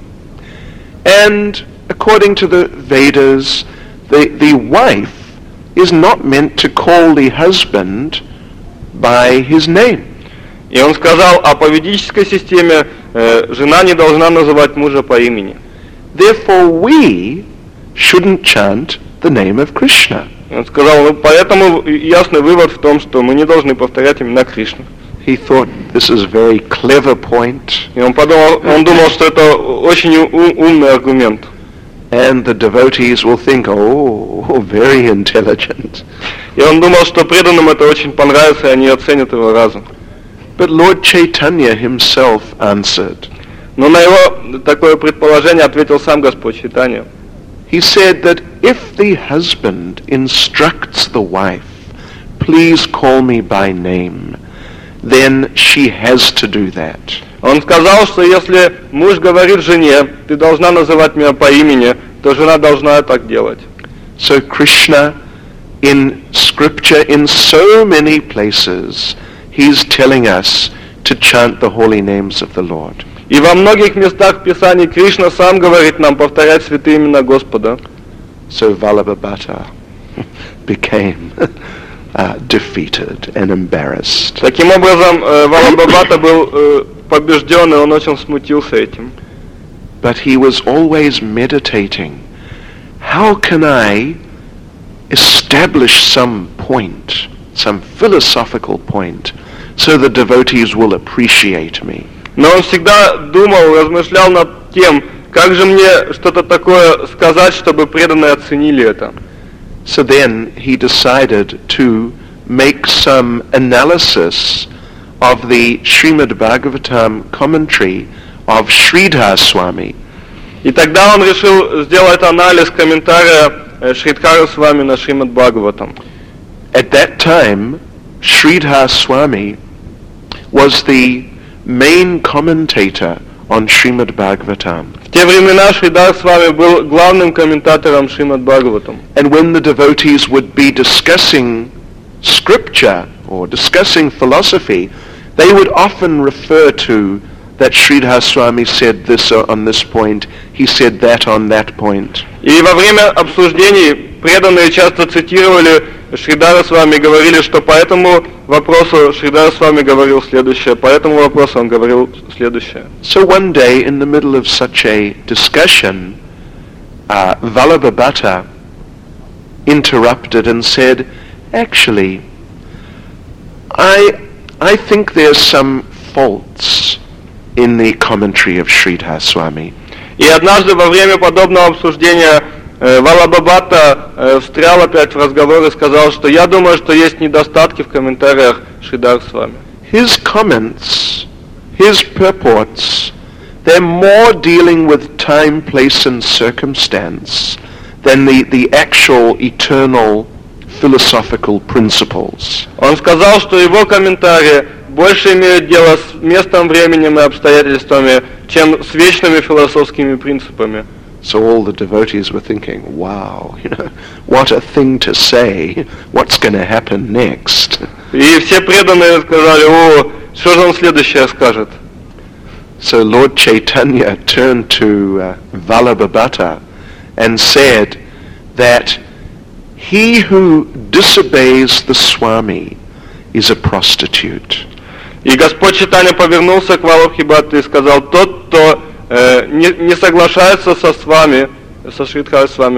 And according to the Vedas, the, the wife is not meant to call the husband by his name. И он сказал, а по ведической системе э, жена не должна называть мужа по имени. Therefore we shouldn't chant the name of Krishna. Он сказал, ну, поэтому ясный вывод в том, что мы не должны повторять имена Кришны. He thought this is a very clever point. И он подумал, он думал, что это очень ум, умный аргумент. And the devotees will think, oh, very intelligent. И он думал, что преданным это очень понравится, и они оценят его разум. But Lord Chaitanya himself answered. Но на его такое предположение ответил сам Господь Чайтанья. He said that if the husband instructs the wife, please call me by name, then she has to do that. Он сказал, что если муж говорит жене, ты должна называть меня по имени, то жена должна так делать. So Krishna, in scripture, in so many places, he's telling us to chant the holy names of the Lord. И во многих местах Писаний Кришна сам говорит нам повторять святые имена Господа. So Vallabhabhata became uh, defeated and embarrassed. Таким образом, Валабхабхата был э, побежден, и он очень смутился этим. But he was always meditating. How can I establish some point, some philosophical point, so the devotees will appreciate me? Но он всегда думал, размышлял над тем, как же мне что-то такое сказать, чтобы преданные оценили это. So then he decided to make some analysis of the Srimad Bhagavatam commentary of Sridhar Swami. И тогда он решил сделать анализ комментария Шридхара Свами на Шримад Бхагаватам. At that time, Sridhar Swami was the main commentator on Srimad Bhagavatam. В те времена Шридар Свами был главным комментатором Шримад Бхагаватам. And when the devotees would be discussing scripture or discussing philosophy, they would often refer to that Sridhar Swami said this on this point, he said that on that point. И во время обсуждений преданные часто цитировали Шридара Свами, говорили, что по этому вопросу Шридар Свами говорил следующее, по этому вопросу он говорил следующее. So one day, in the middle of such a discussion, uh, Vallabhabhata interrupted and said, actually, I, I think there's some faults in the commentary of Sridhar Swami. И однажды во время подобного обсуждения э, Валабхабхата э, встрял опять в разговор и сказал, что я думаю, что есть недостатки в комментариях Шридар Свами. His comments, his purports, they're more dealing with time, place and circumstance than the, the actual eternal philosophical principles. Он сказал, что его комментарии больше имеют дело с местом, временем и обстоятельствами, чем с вечными философскими принципами. So all the devotees were thinking, wow, you know, what a thing to say, what's going to happen next? И все преданные сказали, о, что же он следующее скажет? So Lord Chaitanya turned to uh, Vallabhabhata and said that he who disobeys the Swami is a prostitute. И Господь Чайтанья повернулся к Валабхабхате и сказал, тот, кто э, не, не соглашается со Свами, со Шридхар Свами,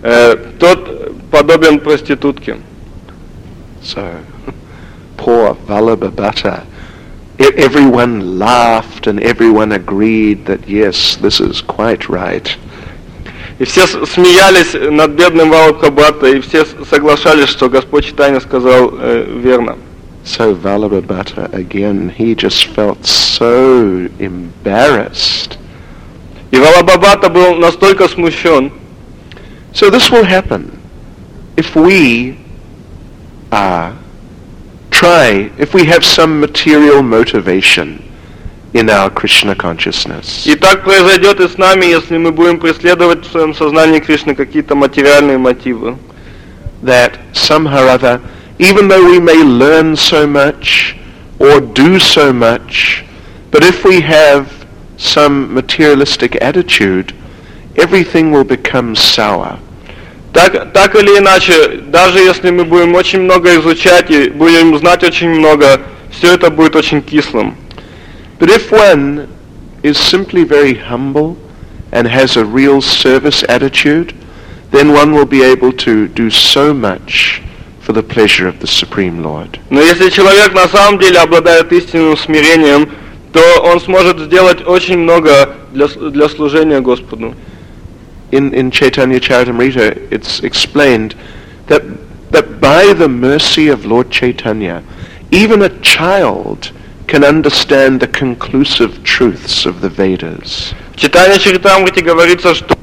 э, тот подобен проститутке. So, poor Vallabhabhata. E- Everyone laughed and everyone agreed that yes, this is quite right. И все с- смеялись над бедным Валабхабхата, и все с- соглашались, что Господь Чайтанья сказал э, верно. So Vallabhabhata, again, he just felt so embarrassed. И Валабхабхата был настолько смущен. So this will happen if we uh, try, if we have some material motivation in our Krishna consciousness. И так произойдет и с нами, если мы будем преследовать в своем сознании Кришны какие-то материальные мотивы. That somehow or other, even though we may learn so much or do so much, but if we have some materialistic attitude, everything will become sour. Так, так или иначе, даже если мы будем очень много изучать и будем знать очень много, все это будет очень кислым. But if one is simply very humble and has a real service attitude, then one will be able to do so much for the pleasure of the Supreme Lord. Но если человек на самом деле обладает истинным смирением, то он сможет сделать очень много для, для служения Господу. In, in Chaitanya Charitamrita, it's explained that, that by the mercy of Lord Chaitanya, even a child can understand the conclusive truths of the Vedas. В Чайтанья Чаритамрите говорится, что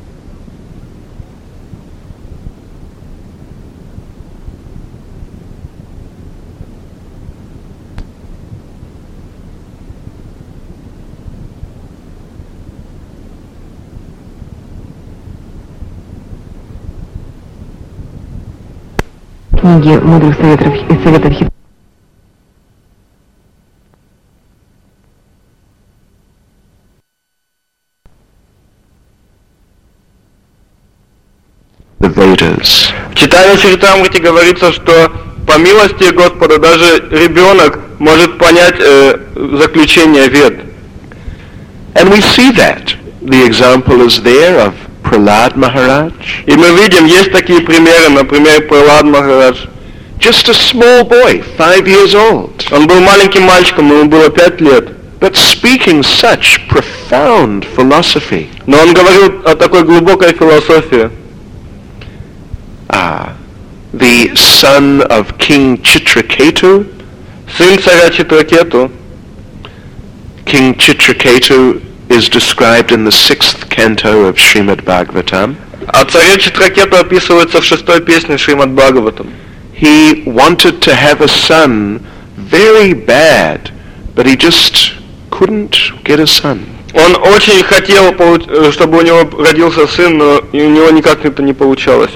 Книги мудрых советов и советов хит. The Vedas. в Чайтанья Чаритамрите говорится, что по милости Господа даже ребенок может понять э, заключение Вед. And we see that. The example is there of Prahlad Maharaj. И мы видим, есть такие примеры, например, Пралад Махарадж. Just a small boy, five years old, Он был маленьким мальчиком, ему было пять лет. but speaking such profound philosophy. Но он говорил о такой глубокой философии. Ah, the son of King Chitraketu. Сын царя Читракету. King Chitraketu is described in the sixth canto of Srimad Bhagavatam. А царь Читракету описывается в шестой песне Шримад Бхагаватам. He wanted to have a son very bad, but he just couldn't get a son. Он очень хотел, чтобы у него родился сын, но у него никак это не получалось.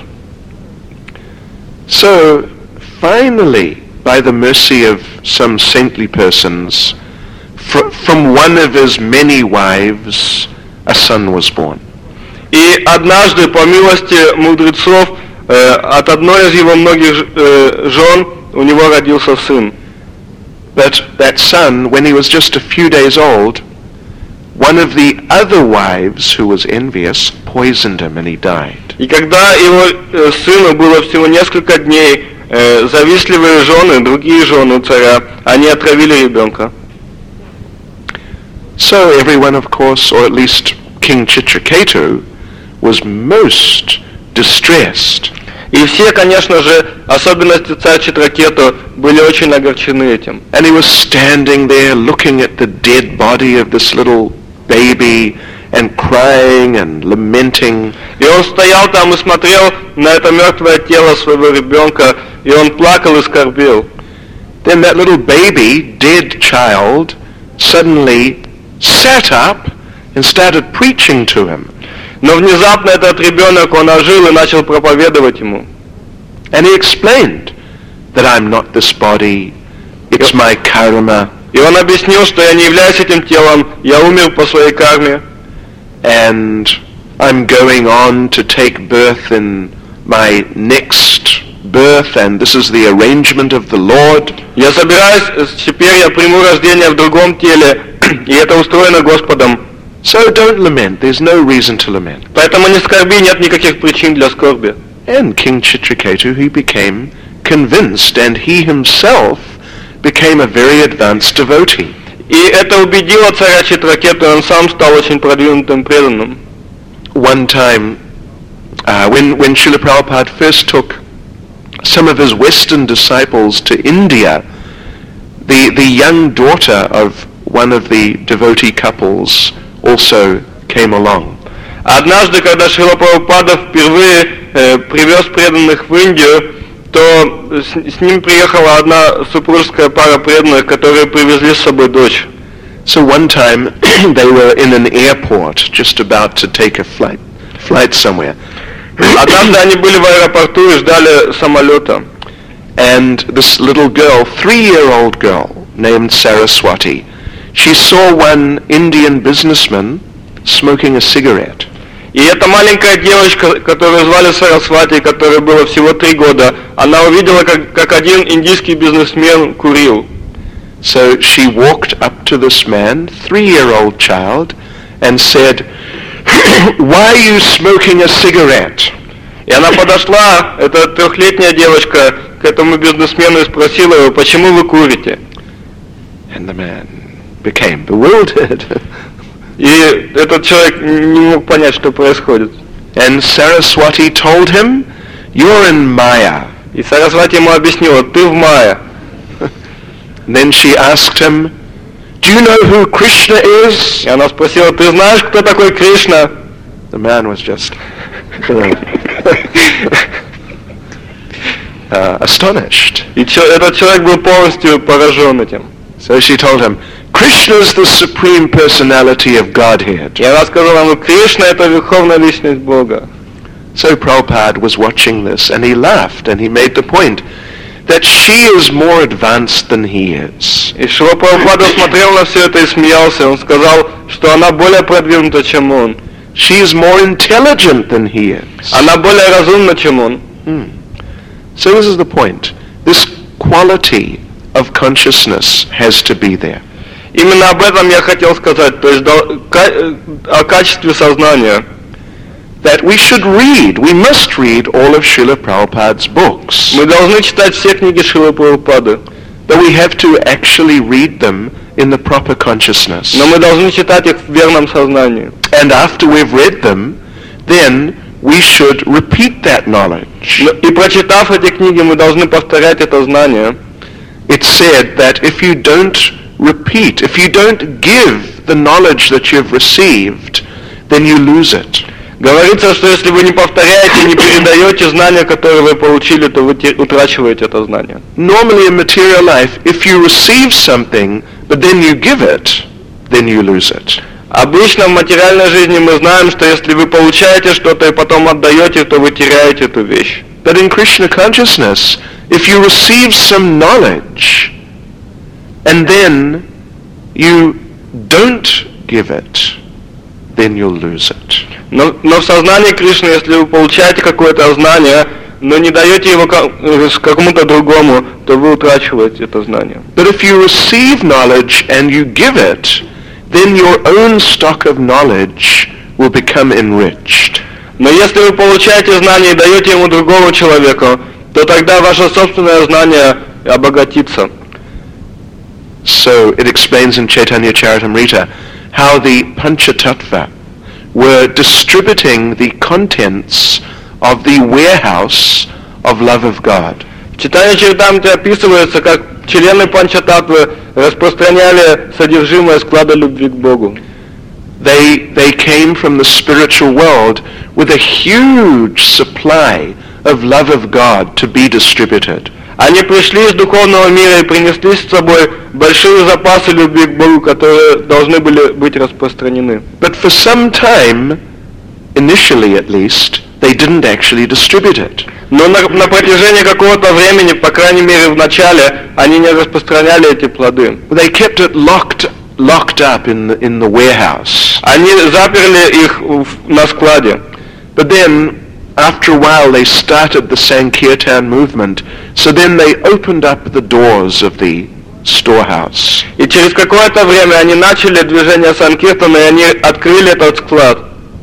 So, finally, by the mercy of some saintly persons, fr- from one of his many wives, a son was born. И однажды, по милости мудрецов, э, от одной из его многих э, жен у него родился сын. But that son, when he was just a few days old, one of the other wives, who was envious, poisoned him and he died. И когда его э, сыну было всего несколько дней, э, завистливые жены, другие жены царя, они отравили ребенка. So everyone, of course, or at least King Chitraketu, was most distressed. И все, конечно же, особенности царя Читракету, были очень огорчены этим. And he was standing there looking at the dead body of this little baby and crying and lamenting. И он стоял там и смотрел на это мертвое тело своего ребенка, и он плакал и скорбел. Then that little baby, dead child, suddenly sat up and started preaching to him. Но внезапно этот ребенок, он ожил и начал проповедовать ему. And he explained that I'm not this body, it's my karma. И он объяснил, что я не являюсь этим телом, я умер по своей карме. And I'm going on to take birth in my next birth, and this is the arrangement of the Lord. Я собираюсь, теперь я приму рождение в другом теле, и это устроено Господом. So don't lament, there's no reason to lament. Поэтому не скорби, нет никаких причин для скорби. And King Chitraketu, he became convinced, and he himself became a very advanced devotee. И это убедило царя Читракету, и он сам стал очень продвинутым преданным. One time, uh, when, when Srila Prabhupada first took some of his Western disciples to India, the, the young daughter of one of the devotee couples also came along. Однажды, когда Шрила Прабхупада впервые э, привез преданных в Индию, то с, с ним приехала одна супружеская пара преданных, которые привезли с собой дочь. So one time they were in an airport, just about to take a flight, flight somewhere. Однажды они были в аэропорту и ждали самолета. And this little girl, three-year-old girl named Saraswati, she saw one Indian businessman smoking a cigarette. И эта маленькая девочка, которую звали Сарасвати, которой было всего три года, она увидела, как, как один индийский бизнесмен курил. So she walked up to this man, three-year-old child, and said, "Why are you smoking a cigarette?" И она подошла, эта трехлетняя девочка, к этому бизнесмену и спросила его, почему вы курите? And the man became bewildered. И этот человек не мог понять, что происходит. And Saraswati told him, "You're in Maya." И Сарасвати ему объяснила, ты в Майя. Then she asked him, "Do you know who Krishna is?" И она спросила, ты знаешь, кто такой Кришна? The man was just uh, astonished. И чё, этот человек был полностью поражен этим. So she told him, "Krishna is the supreme personality of Godhead." И она сказала ему, Кришна это верховная личность Бога. So Prabhupada was watching this, and he laughed, and he made the point that she is more advanced than he is. И Шрила Прабхупада смотрел на все это и смеялся. Он сказал, что она более продвинута, чем он. She is more intelligent than he is. Она более разумна, чем он. Hmm. So this is the point. This quality of consciousness has to be there. Именно об этом я хотел сказать, то есть о качестве сознания. That we should read, we must read all of Srila Prabhupada's books. Мы должны читать все книги Шрилы Прабхупады. But we have to actually read them in the proper consciousness. Но мы должны читать их в верном сознании. And after we've read them, then we should repeat that knowledge. И прочитав эти книги, мы должны повторять это знание. It's said that if you don't repeat, if you don't give the knowledge that you've received, then you lose it. Говорится, что если вы не повторяете, не передаете знания, которые вы получили, то вы утрачиваете это знание. Normally in material life, if you receive something, but then you give it, then you lose it. Обычно в материальной жизни мы знаем, что если вы получаете что-то и потом отдаете, то вы теряете эту вещь. But in Krishna consciousness, if you receive some knowledge, and then you don't give it, then you'll lose it. Но, но в сознании Кришны, если вы получаете какое-то знание, но не даете его кому-то другому, то вы утрачиваете это знание. But if you receive knowledge and you give it, then your own stock of knowledge will become enriched. Но если вы получаете знание и даете ему другому человеку, то тогда ваше собственное знание обогатится. So it explains in Chaitanya Charitamrita how the Panchatattva were distributing the contents of the warehouse of love of God. В Чайтанья Чаритамрите описывается, как члены Панчататтвы распространяли содержимое склада любви к Богу. They, they came from the spiritual world with a huge supply of love of God to be distributed. Они пришли из духовного мира и принесли с собой большие запасы любви к Богу, которые должны были быть распространены. But for some time, initially at least, they didn't actually distribute it. Но на, на протяжении какого-то времени, по крайней мере в начале, они не распространяли эти плоды. They kept it locked, locked up in the, in the warehouse. Они заперли их в, на складе. But then, after a while, they started the Sankirtan movement, so then they opened up the doors of the storehouse. И через какое-то время они начали движение Санкиртана, и они открыли этот склад.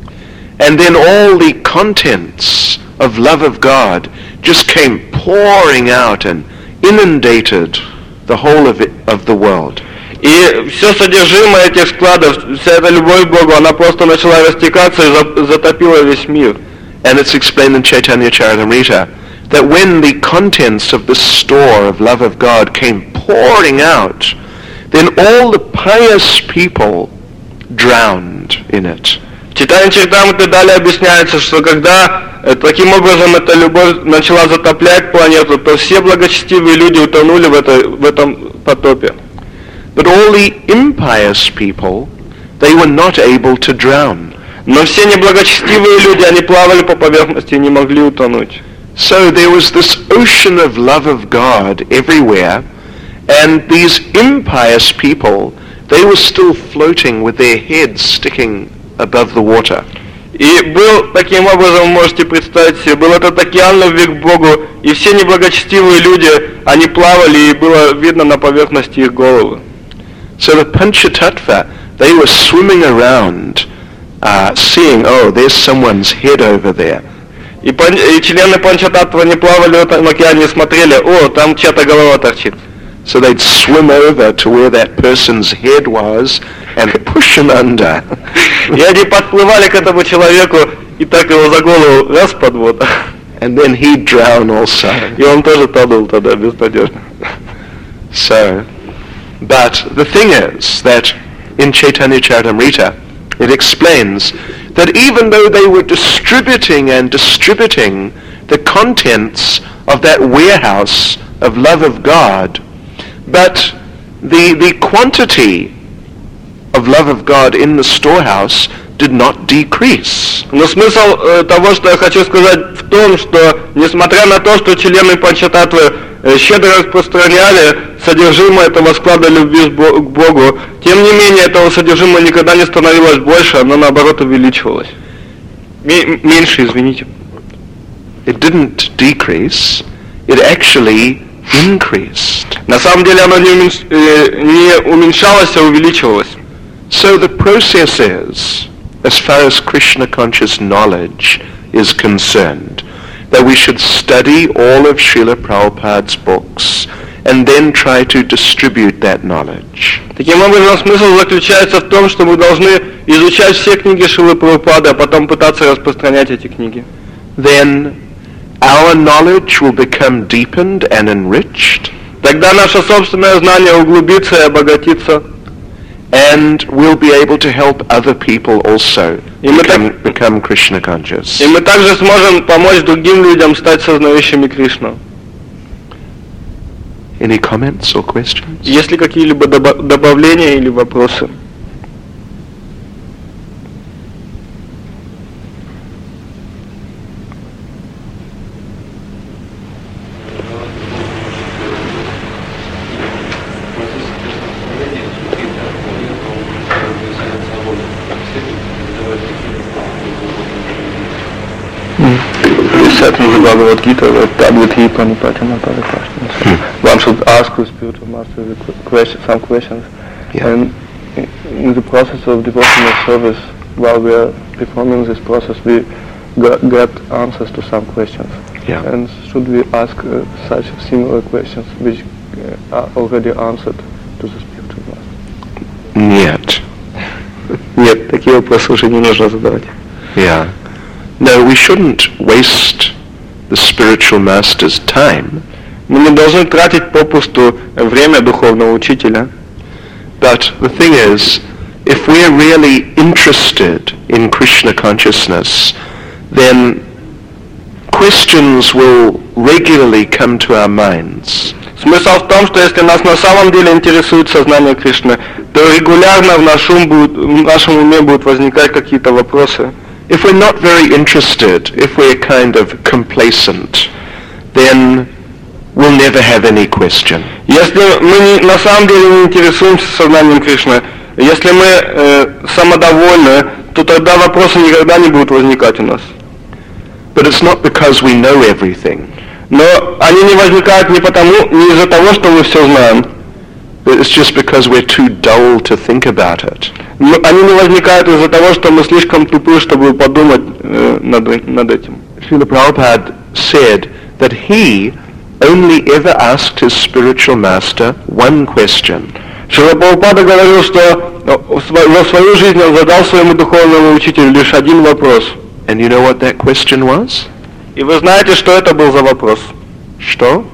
And then all the contents of love of God just came pouring out and inundated the whole of, it, of the world. И все содержимое этих складов, вся эта любовь к Богу, она просто начала растекаться и затопила весь мир. And it's explained in Chaitanya Charitamrita that when the contents of the store of love of God came pouring out, then all the pious people drowned in it. В Читании Чаритамрите далее объясняется, что когда э, таким образом эта любовь начала затоплять планету, то все благочестивые люди утонули в, этой, в этом потопе. But all the impious people, they were not able to drown. Но все неблагочестивые люди, они плавали по поверхности и не могли утонуть. So there was this ocean of love of God everywhere, and these impious people, they were still floating with their heads sticking above the water. И был, таким образом, можете представить себе, был этот океан любви к Богу, и все неблагочестивые люди, они плавали, и было видно на поверхности их головы. So the Panchatattva, they were swimming around, uh, seeing, oh, there's someone's head over there. И, пан, и члены Панчататтва не плавали в этом океане и смотрели, о, там чья-то голова торчит. So they'd swim over to where that person's head was and push him under. И они подплывали к этому человеку и так его за голову раз под воду. And then he'd drown also. И он тоже тонул тогда безнадежно. So, but the thing is that in Chaitanya Charitamrita, it explains that even though they were distributing and distributing the contents of that warehouse of love of God, but the, the quantity of love of God in the storehouse did not decrease. Но смысл э, того, что я хочу сказать, в том, что несмотря на то, что члены Панчататтвы э, щедро распространяли содержимое этого склада любви к Богу, тем не менее этого содержимого никогда не становилось больше, оно наоборот увеличивалось. М- меньше, извините. It didn't decrease, it actually increased. На самом деле оно не, уменьш... э, не уменьшалось, а увеличивалось. So the process is, as far as Krishna conscious knowledge is concerned, that we should study all of Srila Prabhupada's books and then try to distribute that knowledge. Таким образом, смысл заключается в том, что мы должны изучать все книги Шрилы Прабхупады, а потом пытаться распространять эти книги. Then our knowledge will become deepened and enriched. Тогда наше собственное знание углубится и обогатится. And we'll be able to help other people also И мы become, так- become Krishna conscious. И мы также сможем помочь другим людям стать сознающими Кришну. Any comments or questions? Есть ли какие-либо добо- добавления или вопросы? Said in the Bhagavad Gita that Tadvati Pranipatana Parikashna. One should ask the spiritual master the que- question, some questions. Yeah. And i- in the process of devotional service, while we are performing this process, we got, get answers to some questions. Yeah. And should we ask uh, such similar questions which uh, are already answered to the spiritual master? Нет. Нет, такие вопросы уже не нужно задавать. Yeah. No, we shouldn't waste the spiritual master's time, Мы не должны тратить попусту время духовного учителя. but the thing is, if we're really interested in Krishna consciousness, then questions will regularly come to our minds. Смысл в том, что если нас на самом деле интересует сознание Кришны, то регулярно в нашем, будет, в нашем уме будут возникать какие-то вопросы. If we're not very interested, if we're kind of complacent, then we'll never have any question. Если мы не, на самом деле не интересуемся сознанием Кришны, если мы э, самодовольны, то тогда вопросы никогда не будут возникать у нас. But it's not because we know everything. Но они не возникают не потому, не из-за того, что мы все знаем. It's just because we're too dull to think about it. Но они не возникают из-за того, что мы слишком тупы, чтобы подумать э, над, над этим. Srila Prabhupada said that he only ever asked his spiritual master one question. Шрила Прабхупада говорил, что за свою жизнь он задал своему духовному учителю лишь один вопрос. And you know what that question was? И вы знаете, что это был за вопрос? Что?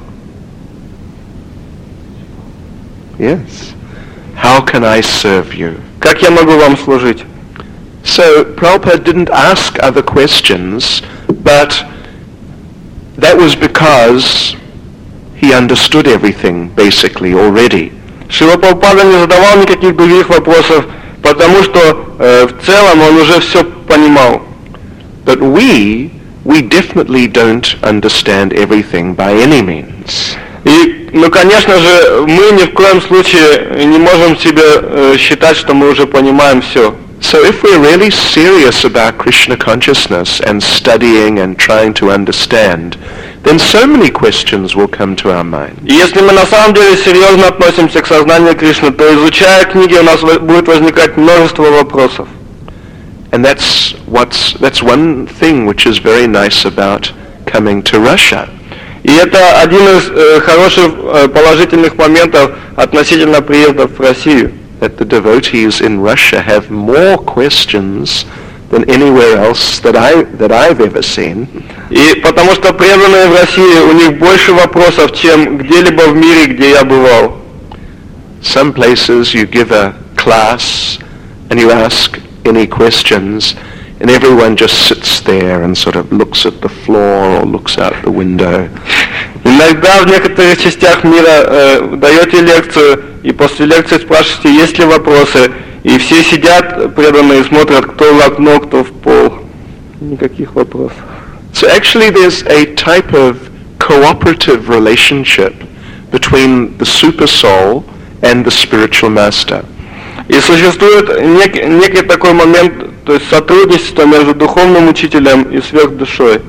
Yes. How can I serve you? Как я могу вам служить? So Prabhupada didn't ask other questions, but that was because he understood everything basically already. Шрила Прабхупада не задавал никаких других вопросов, потому что э, в целом он уже все понимал. But we, we definitely don't understand everything by any means. И, ну, конечно же, мы ни в коем случае не можем себе э, считать, что мы уже понимаем все. So if we're really serious about Krishna consciousness and studying and trying to understand, then so many questions will come to our mind. И если мы на самом деле серьезно относимся к сознанию Кришны, то изучая книги, у нас будет возникать множество вопросов. And that's what's that's one thing which is very nice about coming to Russia. И это один из э, хороших э, положительных моментов относительно приезда в Россию. That the devotees in Russia have more questions than anywhere else that I that I've ever seen. И потому что преданные в России, у них больше вопросов, чем где-либо в мире, где я бывал. Some places you give a class and you ask any questions, and everyone just sits there and sort of looks at the floor or looks out the window. Иногда в некоторых частях мира э, даете лекцию, и после лекции спрашиваете, есть ли вопросы, и все сидят преданные, смотрят, кто в окно, кто в пол. Никаких вопросов. So actually there's a type of cooperative relationship between the super soul and the spiritual master. И существует нек, некий такой момент, то есть сотрудничество между духовным учителем и сверхдушой.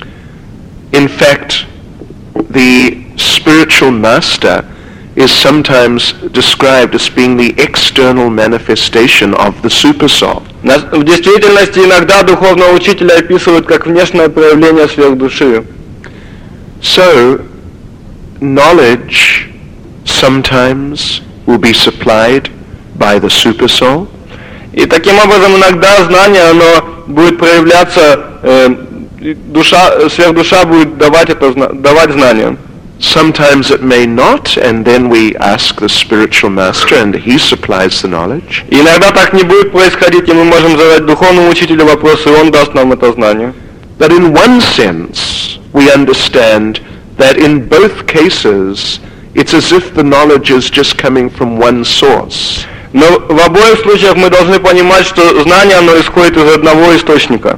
In fact, the spiritual master is sometimes described as being the external manifestation of the super soul. В действительности иногда духовного учителя описывают как внешнее проявление сверхдуши. So, knowledge sometimes will be supplied by the super soul. И таким образом иногда знание, оно будет проявляться, э, душа, сверхдуша будет давать это, давать знание. Sometimes it may not, and then we ask the spiritual master and he supplies the knowledge. И иногда так не будет происходить, и мы можем задать духовному учителю вопросы, и он даст нам это знание. But in one sense, we understand that in both cases, it's as if the knowledge is just coming from one source. Но в обоих случаях мы должны понимать, что знание, оно исходит из одного источника.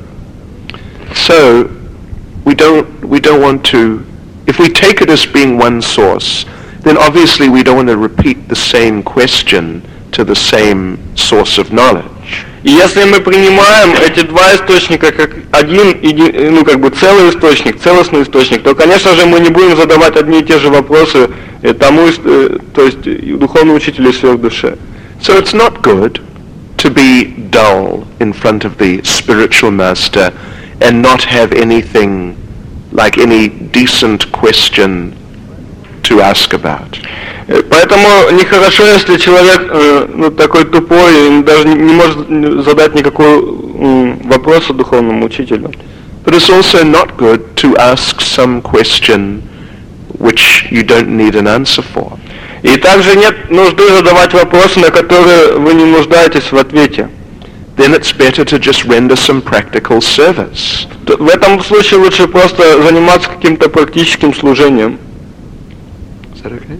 So, we don't, we don't want to, if we take it as being one source, then obviously we don't want to repeat the same question to the same source of knowledge. И если мы принимаем эти два источника как один, ну как бы целый источник, целостный источник, то, конечно же, мы не будем задавать одни и те же вопросы тому, то есть духовному учителю сверхдуши. So it's not good to be dull in front of the spiritual master and not have anything like any decent question to ask about. Поэтому нехорошо, если человек э, ну, такой тупой и даже не, не может задать никакой э, вопрос духовному учителю. But it's also not good to ask some question which you don't need an answer for. И также нет нужды задавать вопросы, на которые вы не нуждаетесь в ответе. Then it's better to just render some practical service. В этом случае лучше просто заниматься каким-то практическим служением. Is that okay?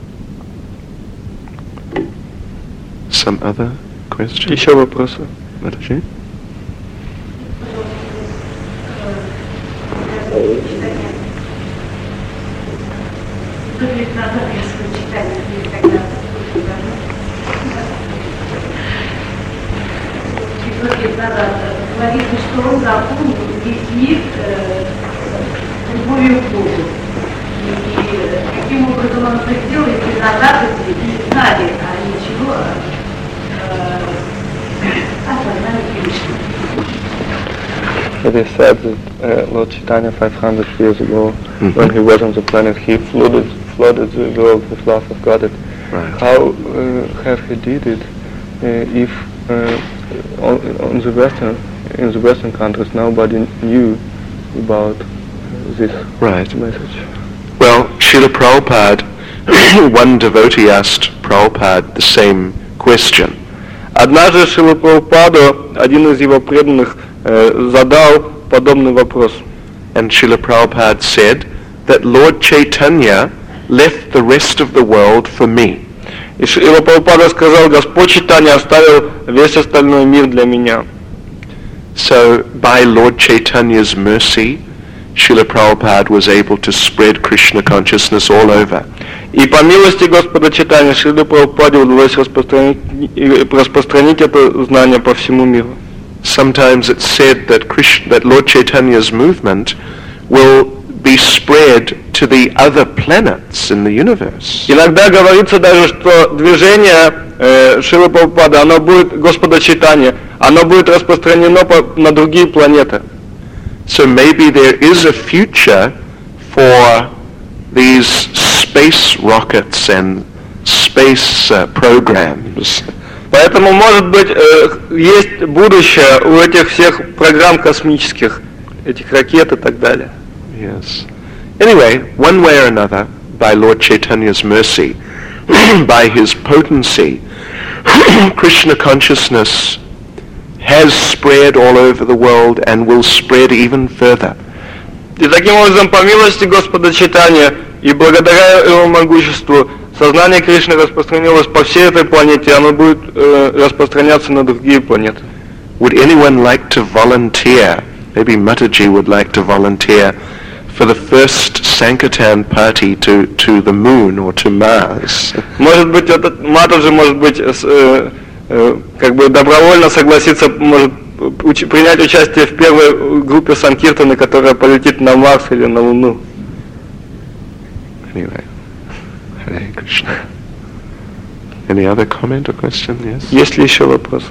Some other question? Еще вопросы? Mataji? Лет назад говорится, что он запомнил весь мир э, любовью к Богу. И каким образом он это сделал, если на Западе не знают знали, а ничего, а познали Кришну. It is said that uh, Lord Chaitanya five hundred years ago, mm-hmm. when he was on the planet, he flooded, flooded the world with love of God. Right. How uh, have he did it uh, if uh, on, on the Western, in the Western countries nobody knew about this right. message? Well, Srila Prabhupada, one devotee asked Prabhupada the same question. Однажды Шрила Прабхупаду, один из его преданных, э, задал подобный вопрос. And Srila Prabhupada said that Lord Chaitanya left the rest of the world for me. И Шрила Прабхупада сказал, Господь Чайтанья оставил весь остальной мир для меня. So, by Lord Chaitanya's mercy, Srila Prabhupada was able to spread Krishna consciousness all over. И по милости Господа Чайтаньи Шриле Прабхупаде удалось распространить, распространить это знание по всему миру. Sometimes it's said that Krishna, that Lord Chaitanya's movement will be spread to the other planets in the universe. Иногда говорится даже, что движение э, Шрилы Прабхупады, оно будет, Господа Чайтаньи, оно будет распространено по, на другие планеты. So maybe there is a future for these space rockets and space uh, programs. Поэтому, может быть, э, есть будущее у этих всех программ космических, этих ракет и так далее. Yes. Anyway, one way or another, by Lord Chaitanya's mercy, by his potency, Krishna consciousness has spread all over the world and will spread even further. И таким образом, по милости Господа Чайтаньи и благодаря его могуществу, сознание Кришны распространилось по всей этой планете, и оно будет э, распространяться на другие планеты. Would anyone like to volunteer? Maybe Mataji would like to volunteer for the first Sankirtan party to, to the moon or to Mars. Может быть, этот Матаджи, может быть, э, э, как бы добровольно согласиться, может уч- принять участие в первой группе Санкиртаны, которая полетит на Марс или на Луну. Anyway, Hare Krishna. Any other comment or question? Yes. Есть ли еще вопросы?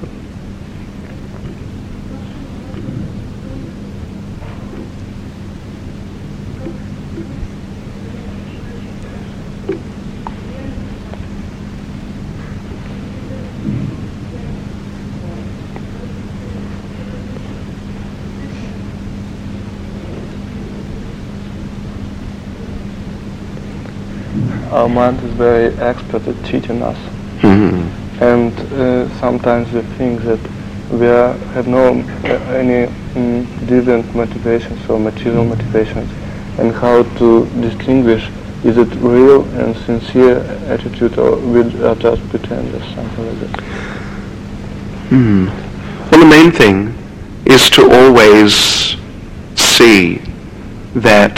Our mind is very expert at cheating us, Mm-hmm. and uh, sometimes we think that we are, have no uh, any um, different motivations or material motivations, and how to distinguish is it real and sincere attitude or we are just pretenders, something like that. Hmm. Well, the main thing is to always see that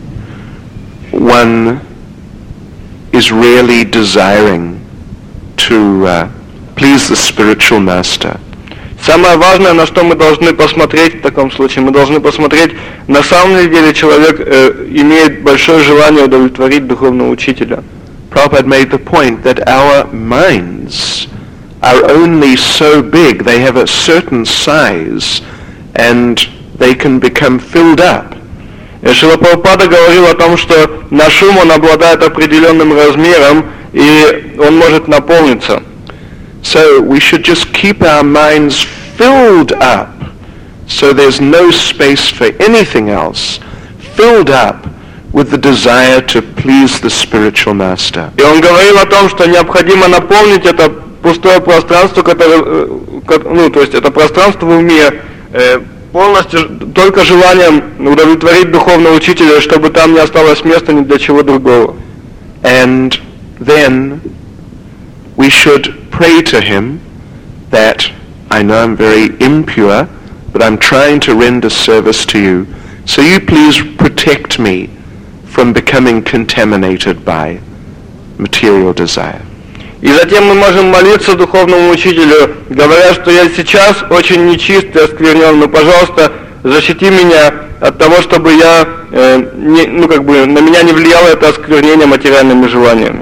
one is really desiring to uh, please the spiritual master. Самое важное, на что мы должны посмотреть в таком случае, мы должны посмотреть, на самом ли деле человек э, имеет большое желание удовлетворить духовного учителя. Prabhupada made the point that our minds are only so big, they have a certain size, and they can become filled up. И Шрила Прабхупада говорил о том, что наш ум, он обладает определенным размером, и он может наполниться. So we should just keep our minds filled up, so there's no space for anything else, filled up with the desire to please the spiritual master. И он говорил о том, что необходимо наполнить это пустое пространство, которое, ну, то есть это пространство в уме, полностью только желанием удовлетворить духовного учителя, чтобы там не осталось места ни для чего другого. And then we should pray to him that, I know I'm very impure, but I'm trying to render service to you, so you please protect me from becoming contaminated by material desire. И затем мы можем молиться духовному учителю, говоря, что я сейчас очень нечист и осквернен, но, пожалуйста, защити меня от того, чтобы я, э, не, ну, как бы, на меня не влияло это осквернение материальными желаниями.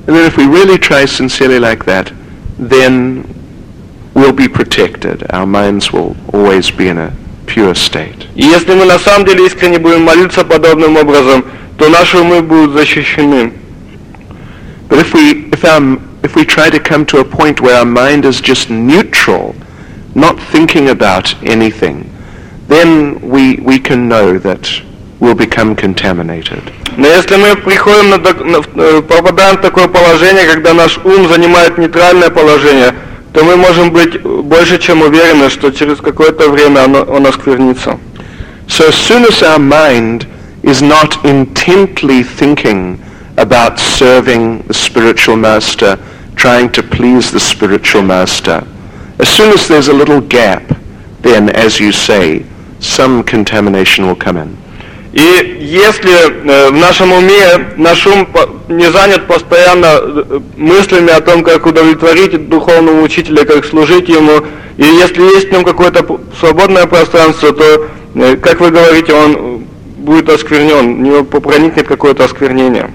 And then if we really try sincerely like that, then we'll be protected. Our minds will always be in a pure state. И если мы на самом деле искренне будем молиться подобным образом, то наши умы будут защищены. But if we, if our, if we try to come to a point where our mind is just neutral, not thinking about anything, then we, we can know that we'll become contaminated. Но если мы приходим на, на, попадаем в такое положение, когда наш ум занимает нейтральное положение, то мы можем быть больше чем уверены, что через какое-то время оно, он осквернится. So as soon as our mind is not intently thinking about serving the spiritual master, trying to please the spiritual master, as soon as there's a little gap, then, as you say, some contamination will come in. И если э, в нашем уме наш ум не занят постоянно мыслями о том, как удовлетворить духовного учителя, как служить ему, и если есть в нем какое-то свободное пространство, то, э, как вы говорите, он будет осквернен, в него проникнет какое-то осквернение.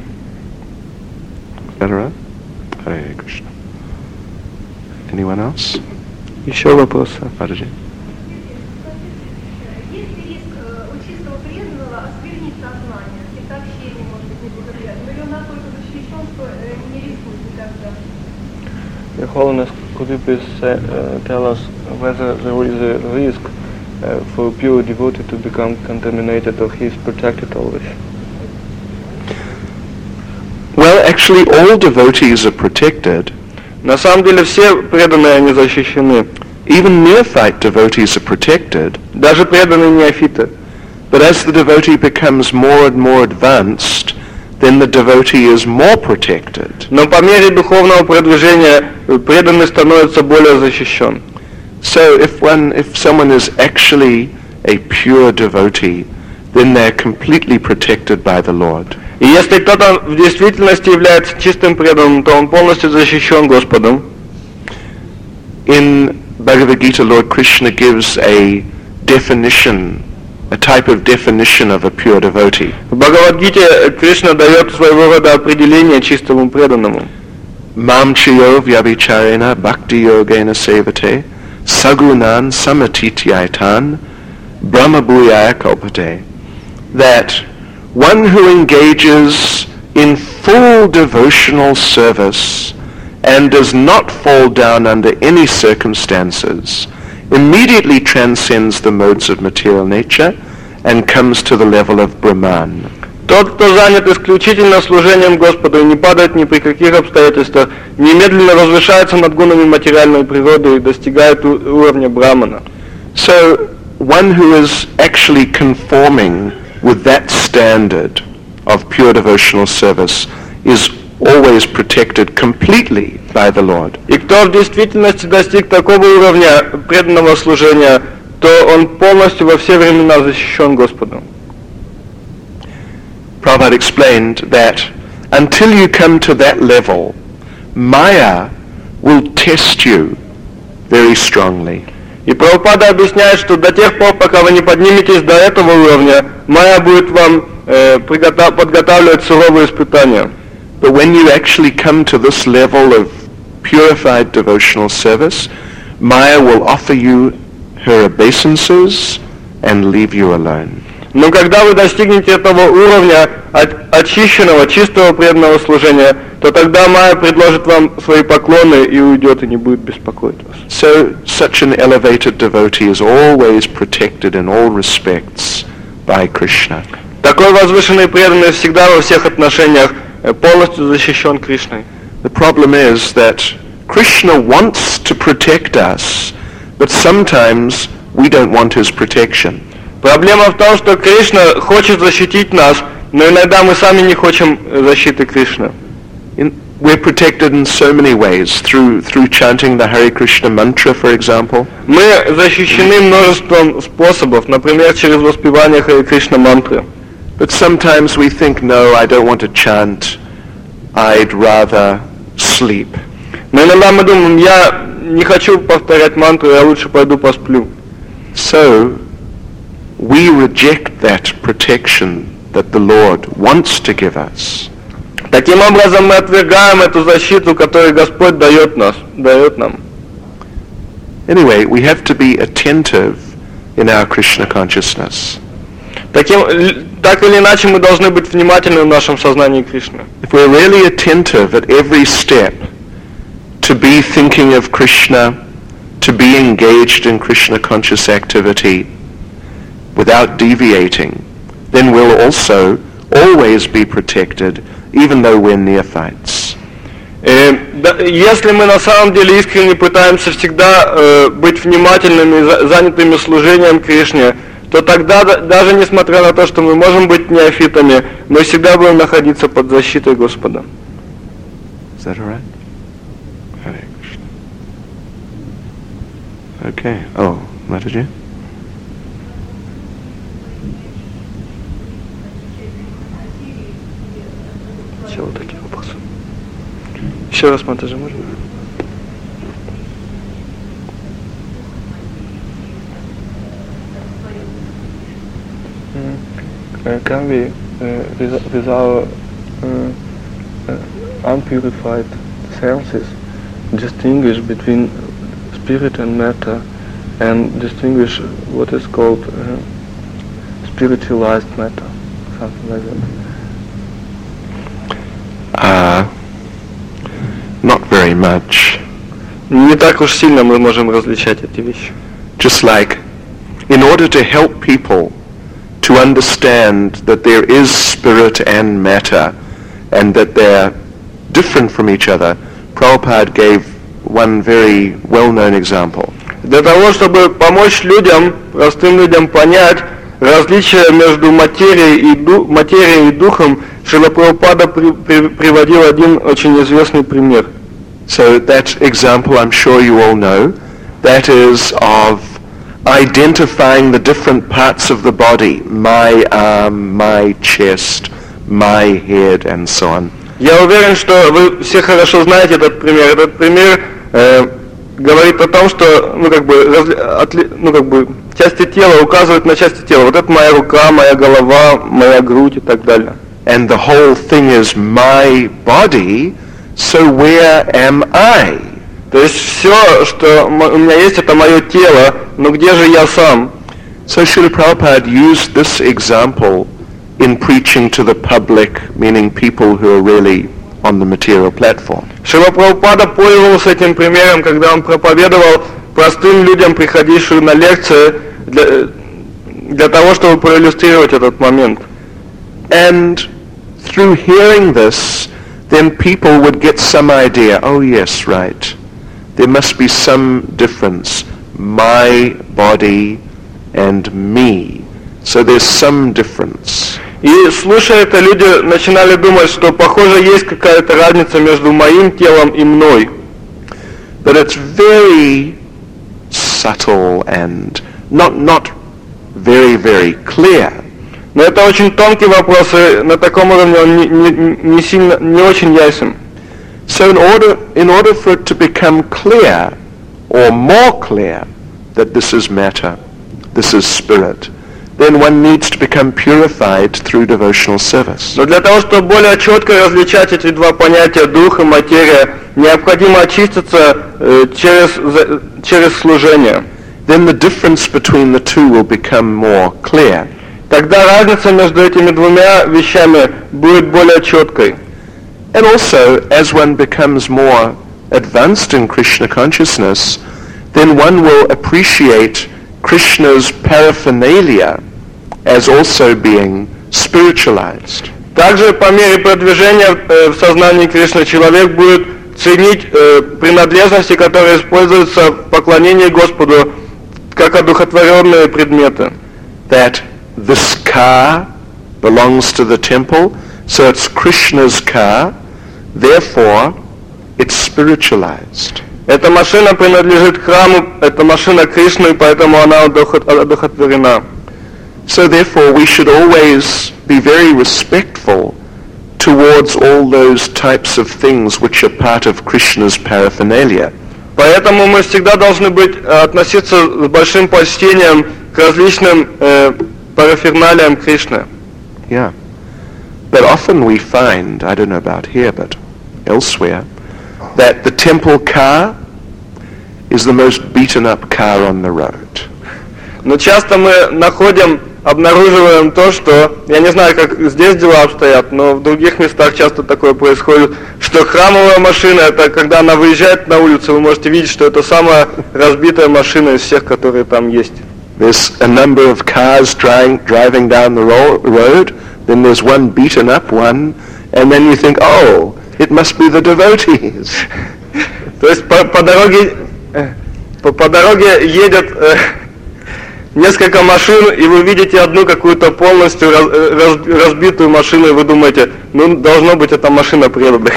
Hare Krishna. Anyone else? Еще вопросы? Balaji? Your Holiness, could you please say, uh, tell us whether there is a risk uh, for a pure devotee to become contaminated, or he is protected always? Well, actually, all devotees are protected. На самом деле все преданные они защищены. Even neophyte devotees are protected. Даже преданные неофиты. But as the devotee becomes more and more advanced, then the devotee is more protected. Но по мере духовного продвижения преданный становится более защищен. So if one, if someone is actually a pure devotee, then they're completely protected by the Lord. И если кто-то в действительности является чистым преданным, то он полностью защищен Господом. In Bhagavad Gita, Lord Krishna gives a definition, a type of definition of a pure devotee. В Бхагавад-гите Кришна дает своего рода определение чистому преданному. Mam chiyo vyabhicharena bhakti yogena sevate sagunan samatityaitan brahma bhuyaya kalpate. That one who engages in full devotional service and does not fall down under any circumstances immediately transcends the modes of material nature and comes to the level of Brahman. Тот, кто занят исключительно служением Господу и не падает ни при каких обстоятельствах, немедленно возвышается над гунами материальной природы и достигает уровня Брамана. So one who is actually conforming with that standard of pure devotional service is always protected completely by the Lord. И кто в действительности достиг такого уровня преданного служения, то он полностью во все времена защищен Господом. Prabhupada explained that until you come to that level, Maya will test you very strongly. И Прабхупада объясняет, что до тех пор, пока вы не подниметесь до этого уровня, Майя будет вам э, приготав- подготавливать суровые испытания. But when you actually come to this level of purified devotional service, Maya will offer you her obeisances and leave you alone. Но когда вы достигнете этого уровня очищенного, чистого преданного служения, то тогда Майя предложит вам свои поклоны и уйдет, и не будет беспокоить вас. So such an elevated devotee is always protected in all respects by Krishna. Такой возвышенный преданный всегда во всех отношениях полностью защищен Кришной. The problem is that Krishna wants to protect us, but sometimes we don't want his protection. Проблема в том, что Кришна хочет защитить нас, но иногда мы сами не хотим защиты Кришны. In, we're protected in so many ways, through through chanting the Hare Krishna mantra, for example. Мы защищены множеством способов, например, через воспевание Харе Кришна мантры. But sometimes we think, no, I don't want to chant, I'd rather sleep. Но иногда мы думаем, я не хочу повторять мантру, я лучше пойду посплю. So we reject that protection that the Lord wants to give us. Таким образом мы отвергаем эту защиту, которую Господь дает нас, дает нам. Anyway, we have to be attentive in our Krishna consciousness. Таким, так или иначе мы должны быть внимательны в нашем сознании Кришны. If we're really attentive at every step to be thinking of Krishna, to be engaged in Krishna conscious activity without deviating, then we'll also always be protected, even though we're neophytes. Если мы на самом деле искренне пытаемся всегда э, быть внимательными, занятыми служением Кришне, то тогда, даже несмотря на то, что мы можем быть неофитами, мы всегда будем находиться под защитой Господа. Is that all right? Hare Krishna. Okay. Oh, Mataji? Еще вот такие вопросы. Еще раз, Матаджи, можно? Uh, can we, uh, with, with our uh, uh, unpurified senses, distinguish between spirit and matter, and distinguish what is called uh, spiritualized matter, something like that? Uh, not very much. Не так уж сильно мы можем различать эти вещи. Just like, in order to help people to understand that there is spirit and matter and that they're different from each other, Prabhupada gave one very well-known example. Для того, чтобы помочь людям, простым людям понять различия между материей и, ду- материей и духом, Шрила Прабхупада при- при- приводил один очень известный пример. So that example, I'm sure you all know, that is of identifying the different parts of the body, my arm, my chest, my head, and so on. Я уверен, что вы все хорошо знаете этот пример. Этот пример э, говорит о том, что ну как бы, разли, отли, ну как бы части тела указывают на части тела. Вот это моя рука, моя голова, моя грудь и так далее. And the whole thing is my body, so where am I? То есть все, что у меня есть, это мое тело, но где же я сам? So Srila Prabhupada used this example in preaching to the public, meaning people who are really on the material platform. Шрила Прабхупада пользовался этим примером, когда он проповедовал простым людям, приходившим на лекции, для, для того, чтобы проиллюстрировать этот момент. And through hearing this, then people would get some idea, oh yes, right, there must be some difference, my body and me. So there's some difference. И слушая это, люди начинали думать, что похоже есть какая-то разница между моим телом и мной. But it's very subtle and not not very, very clear. Но это очень тонкий вопрос, и на таком уровне он не, не, не сильно, не очень ясен. So in order in order for it to become clear, or more clear, that this is matter, this is spirit, then one needs to become purified through devotional service. Но для того, чтобы более четко различать эти два понятия, дух и материя, необходимо очиститься э, через, за, через служение. Then the difference between the two will become more clear. Тогда разница между этими двумя вещами будет более четкой. And also, as one becomes more advanced in Krishna consciousness, then one will appreciate Krishna's paraphernalia as also being spiritualized. Также по мере продвижения э, в сознании Кришны человек будет ценить э, принадлежности, которые используются в поклонении Господу, как одухотворенные предметы. That this car belongs to the temple, so it's Krishna's car, therefore it's spiritualized. Эта машина принадлежит храму, это машина Кришны, поэтому она одухотворена. So therefore we should always be very respectful towards all those types of things which are part of Krishna's paraphernalia. Поэтому мы всегда должны быть, относиться с большим почтением к различным э, параферналиям Кришны. Yeah. But often we find, I don't know about here, but elsewhere, that the temple car is the most beaten up car on the road. Но часто мы находим, обнаруживаем то, что, я не знаю, как здесь дела обстоят, но в других местах часто такое происходит, что храмовая машина, это когда она выезжает на улицу, вы можете видеть, что это самая разбитая машина из всех, которые там есть. There's a number of cars driving, driving down the ro- road, then there's one beaten up one, and then you think, oh, it must be the devotees. То есть по, по дороге, по, по дороге едет э, несколько машин, и вы видите одну какую-то полностью раз, раз, разбитую машину, и вы думаете, ну, должно быть, это машина преданных.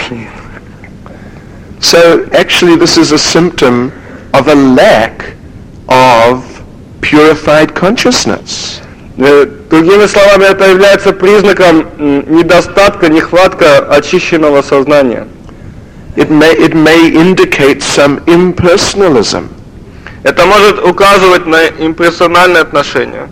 So actually this is a symptom of a lack of purified consciousness. Другими словами, это является признаком недостатка, нехватка очищенного сознания. It may, it may indicate some impersonalism. Это может указывать на имперсональное отношение.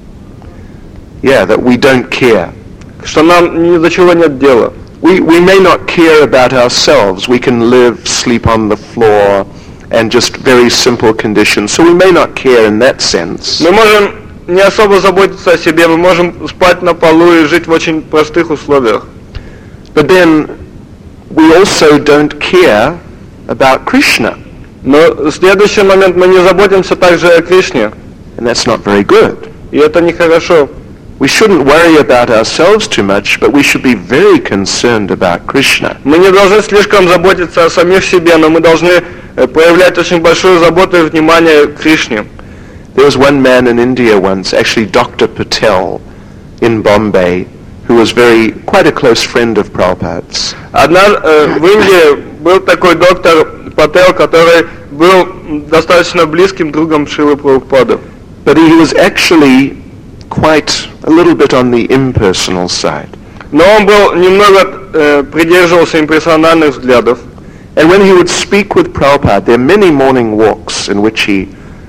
Yeah, that we don't care. Что нам ни до чего нет дела. We, we may not care about ourselves. We can live, sleep on the floor, and just very simple conditions. So we may not care in that sense. Мы можем не особо заботиться о себе, мы можем спать на полу и жить в очень простых условиях. But then we also don't care about Krishna. Но в следующий момент мы не заботимся также о Кришне. And that's not very good. И это нехорошо. We shouldn't worry about ourselves too much, but we should be very concerned about Krishna. Мы не должны слишком заботиться о самих себе, но мы должны проявлять очень большую заботу и внимание к Кришне. There was one man in India once, actually Doctor Patel in Bombay, who was very, quite a close friend of Prabhupada's. Одна, э, в Индии был такой доктор Пател, который был достаточно близким другом Шрилы Прабхупады. But he was actually quite a little bit on the impersonal side. Но он был немного э, придерживался имперсональных взглядов. And when he would speak with Prabhupada, there are many morning walks in which he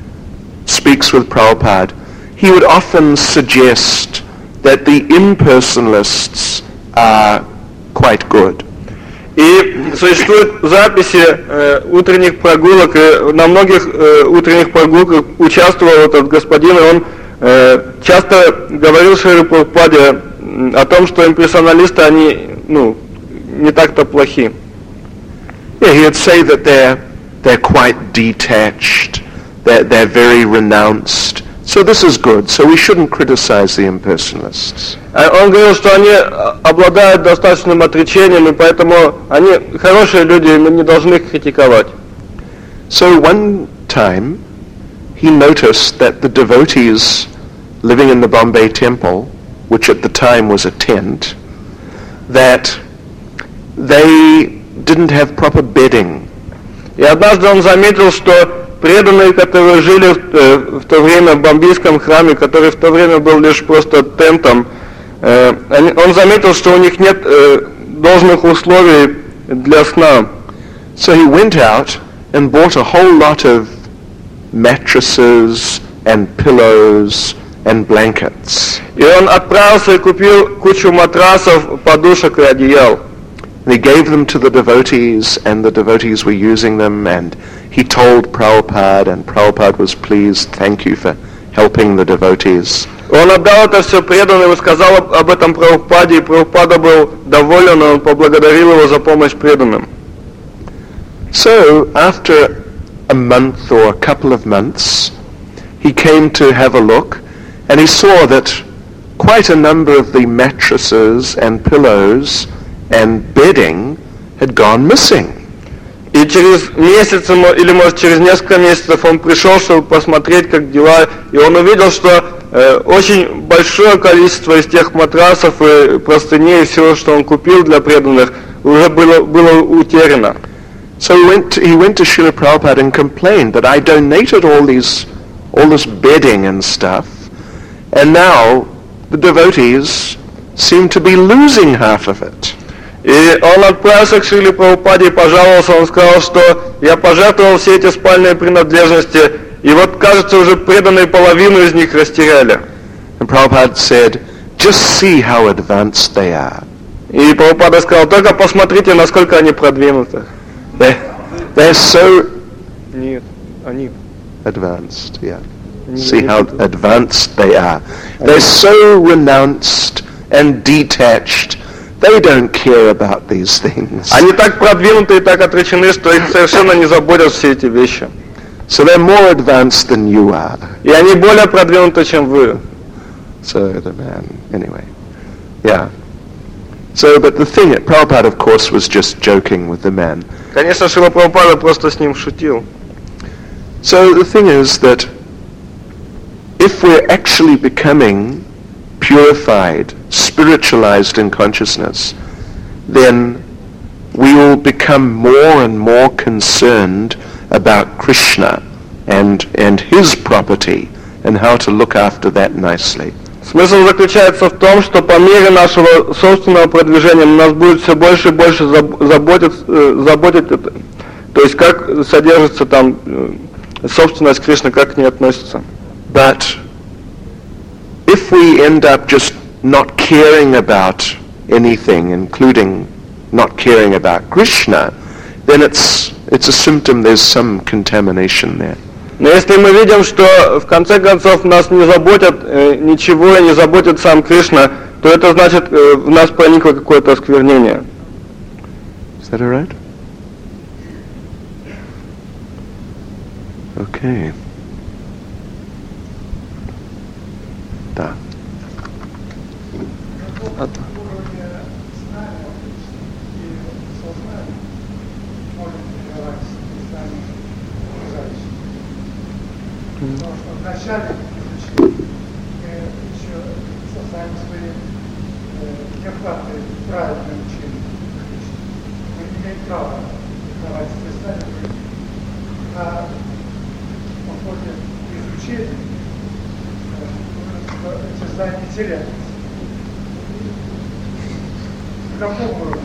speaks with Prabhupada, he would often suggest that the impersonalists are quite good. И существуют записи э, утренних прогулок, и на многих э, утренних прогулках участвовал этот господин, и он э, часто говорил Шриле Прабхупаде о том, что имперсоналисты, они, ну, не так-то плохи. Yeah, he would say that they're, they're quite detached, they're, they're very renounced. So this is good, so we shouldn't criticize the impersonalists. Он говорил, что они обладают достаточным отречением, и поэтому они хорошие люди, и мы не должны их критиковать. So one time, he noticed that the devotees living in the Bombay temple, which at the time was a tent, that they didn't have proper bedding. И однажды он заметил, что преданные, которые жили в, в то время в бомбейском храме, который в то время был лишь просто тентом, э, он заметил, что у них нет э, должных условий для сна. So he went out and bought a whole lot of mattresses and pillows and blankets. И он отправился и купил кучу матрасов, подушек и одеял. And he gave them to the devotees, and the devotees were using them, and he told Prabhupada, and Prabhupada was pleased, thank you for helping the devotees. Он отдал это все преданным и сказал об этом Прабхупаде, и Прабхупада был доволен, и он поблагодарил его за помощь преданным. So, after a month or a couple of months, he came to have a look, and he saw that quite a number of the mattresses and pillows and bedding had gone missing. И через месяц, или может через несколько месяцев он пришел, чтобы посмотреть, как дела, и он увидел, что э, очень большое количество из тех матрасов и простыней, и всего, что он купил для преданных, уже было, было утеряно. So he went, to, he went to Srila Prabhupada and complained that I donated all these, all this bedding and stuff, and now the devotees seem to be losing half of it. И он отправился к Шриле Прабхупаде и пожаловался, он сказал, что я пожертвовал все эти спальные принадлежности, и вот, кажется, уже преданные половину из них растеряли. And Prabhupada said, just see how advanced they are. И Прабхупада сказал, только посмотрите, насколько они продвинуты. They're, they're so Нет, они. advanced, yeah. Не- See не how тут. advanced they are. They're so renounced and detached. They don't care about these things. Они так продвинуты и так отречены, что их совершенно не заботят все эти вещи. So they're more advanced than you are. И они более продвинуты, чем вы. So the man, anyway. Yeah. So, but the thing, Prabhupada, of course, was just joking with the man. Конечно, Шрила Прабхупада просто с ним шутил. So the thing is that if we're actually becoming purified, spiritualized in consciousness, then we will become more and more concerned about Krishna and, and his property and how to look after that nicely. Смысл заключается в том, что по мере нашего собственного продвижения нас будет все больше и больше заб- заботить, э, заботить это. То есть как содержится там э, собственность Кришны, как к ней относится. But if we end up just not caring about anything, including not caring about Krishna, then it's it's a symptom there's some contamination there. Но если мы видим, что в конце концов нас не заботят э, ничего и не заботит сам Кришна, то это значит, э, в нас проникло какое-то осквернение. Is that all right? Okay. Да. Потому что вначале мы еще сознаем свои неохватные правильные учения. Мы не имеем права давать представить, а по ходе изучения эти знания теряются. На каком уровне?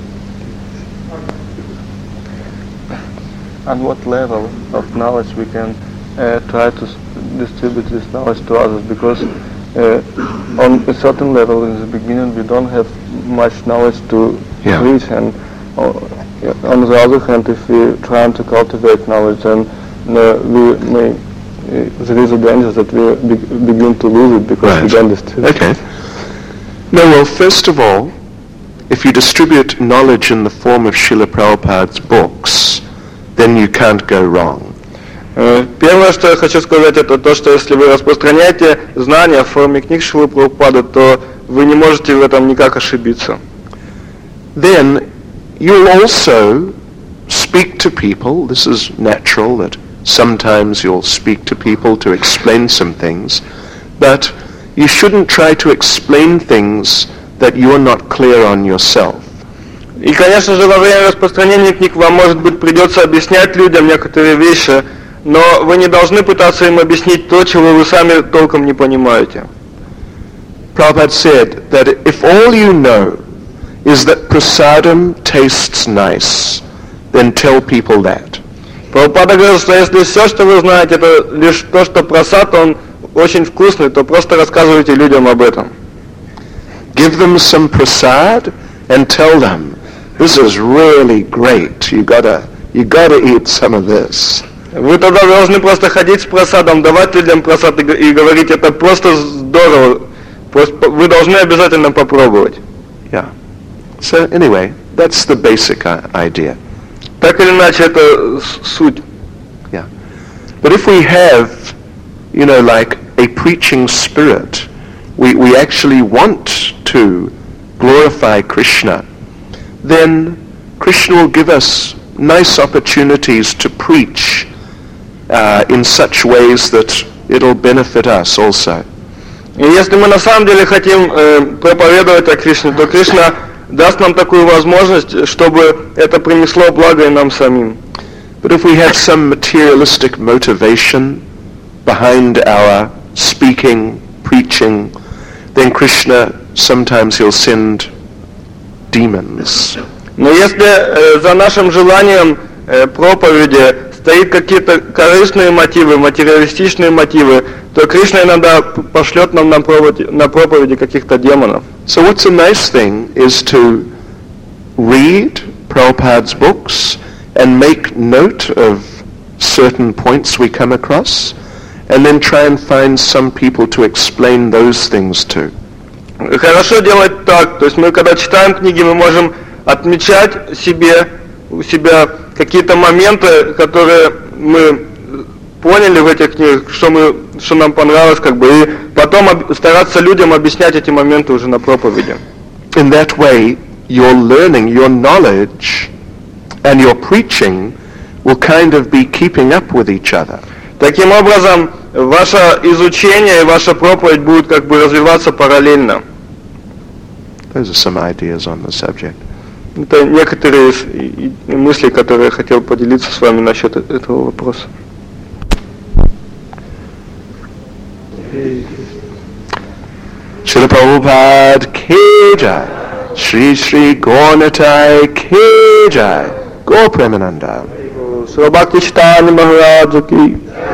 On what level of knowledge we can uh, try to s- distribute this knowledge to others? Because uh, on a certain level in the beginning we don't have much knowledge to Yeah. preach, and uh, on the other hand, if we try to cultivate knowledge, then uh, we may uh, there is a danger that we be- begin to lose it because we Right. don't distribute. Okay. No, well, first of all, if you distribute knowledge in the form of Srila Prabhupada's books, then you can't go wrong. Э, Первое, что я хочу сказать, это то, что если вы распространяете знания в форме книг Шрилы Прабхупады, то вы не можете в этом никак ошибиться. Then you'll also speak to people. This is natural that sometimes you'll speak to people to explain some things, but you shouldn't try to explain things that you're not clear on yourself. И, конечно же, во время распространения книг вам, может быть, придется объяснять людям некоторые вещи, но вы не должны пытаться им объяснить то, чего вы сами толком не понимаете. Prabhupada said that if all you know is that prasadam tastes nice, then tell people that. Прабхупада говорил, что если все, что вы знаете, это лишь то, что прасад, он очень вкусный, то просто рассказывайте людям об этом. Give them some prasad and tell them, this is really great. You gotta, you gotta eat some of this. Вы тогда должны просто ходить с просадом, давать людям просад и, г- и говорить, это просто здорово. Просто вы должны обязательно попробовать. Yeah. So anyway, that's the basic i- idea. Так или иначе, это с- суть. Yeah. But if we have, you know, like a preaching spirit, we, we actually want to glorify Krishna, then Krishna will give us nice opportunities to preach uh, in such ways that it'll benefit us also. И если мы на самом деле хотим э, проповедовать о Кришне, то Кришна даст нам такую возможность, чтобы это принесло благо и нам самим. But if we have some materialistic motivation behind our speaking, preaching, then Krishna, sometimes he'll send demons. Но если э, за нашим желанием э, проповеди стоит какие-то корыстные мотивы, материалистичные мотивы, то Кришна иногда п- пошлет нам на проповеди, на проповеди каких-то демонов. So what's a nice thing is to read Prabhupada's books and make note of certain points we come across, and then try and find some people to explain those things to. Хорошо делать так, то есть мы когда читаем книги, мы можем отмечать себе, у себя какие-то моменты, которые мы поняли в этих книгах, что, мы, что нам понравилось, как бы, и потом об, стараться людям объяснять эти моменты уже на проповеди. In that way, your learning, your knowledge, and your preaching will kind of be keeping up with each other. Таким образом, ваше изучение и ваша проповедь будут как бы развиваться параллельно. Those are some ideas on the subject. Это некоторые из мыслей, которые я хотел поделиться с вами насчет этого вопроса. Srila Prabhupada ki jai, Shri Shri Gaurnitai ki jai, Gaur Premananda. Srila Bhakti Chaitanya Maharaj ki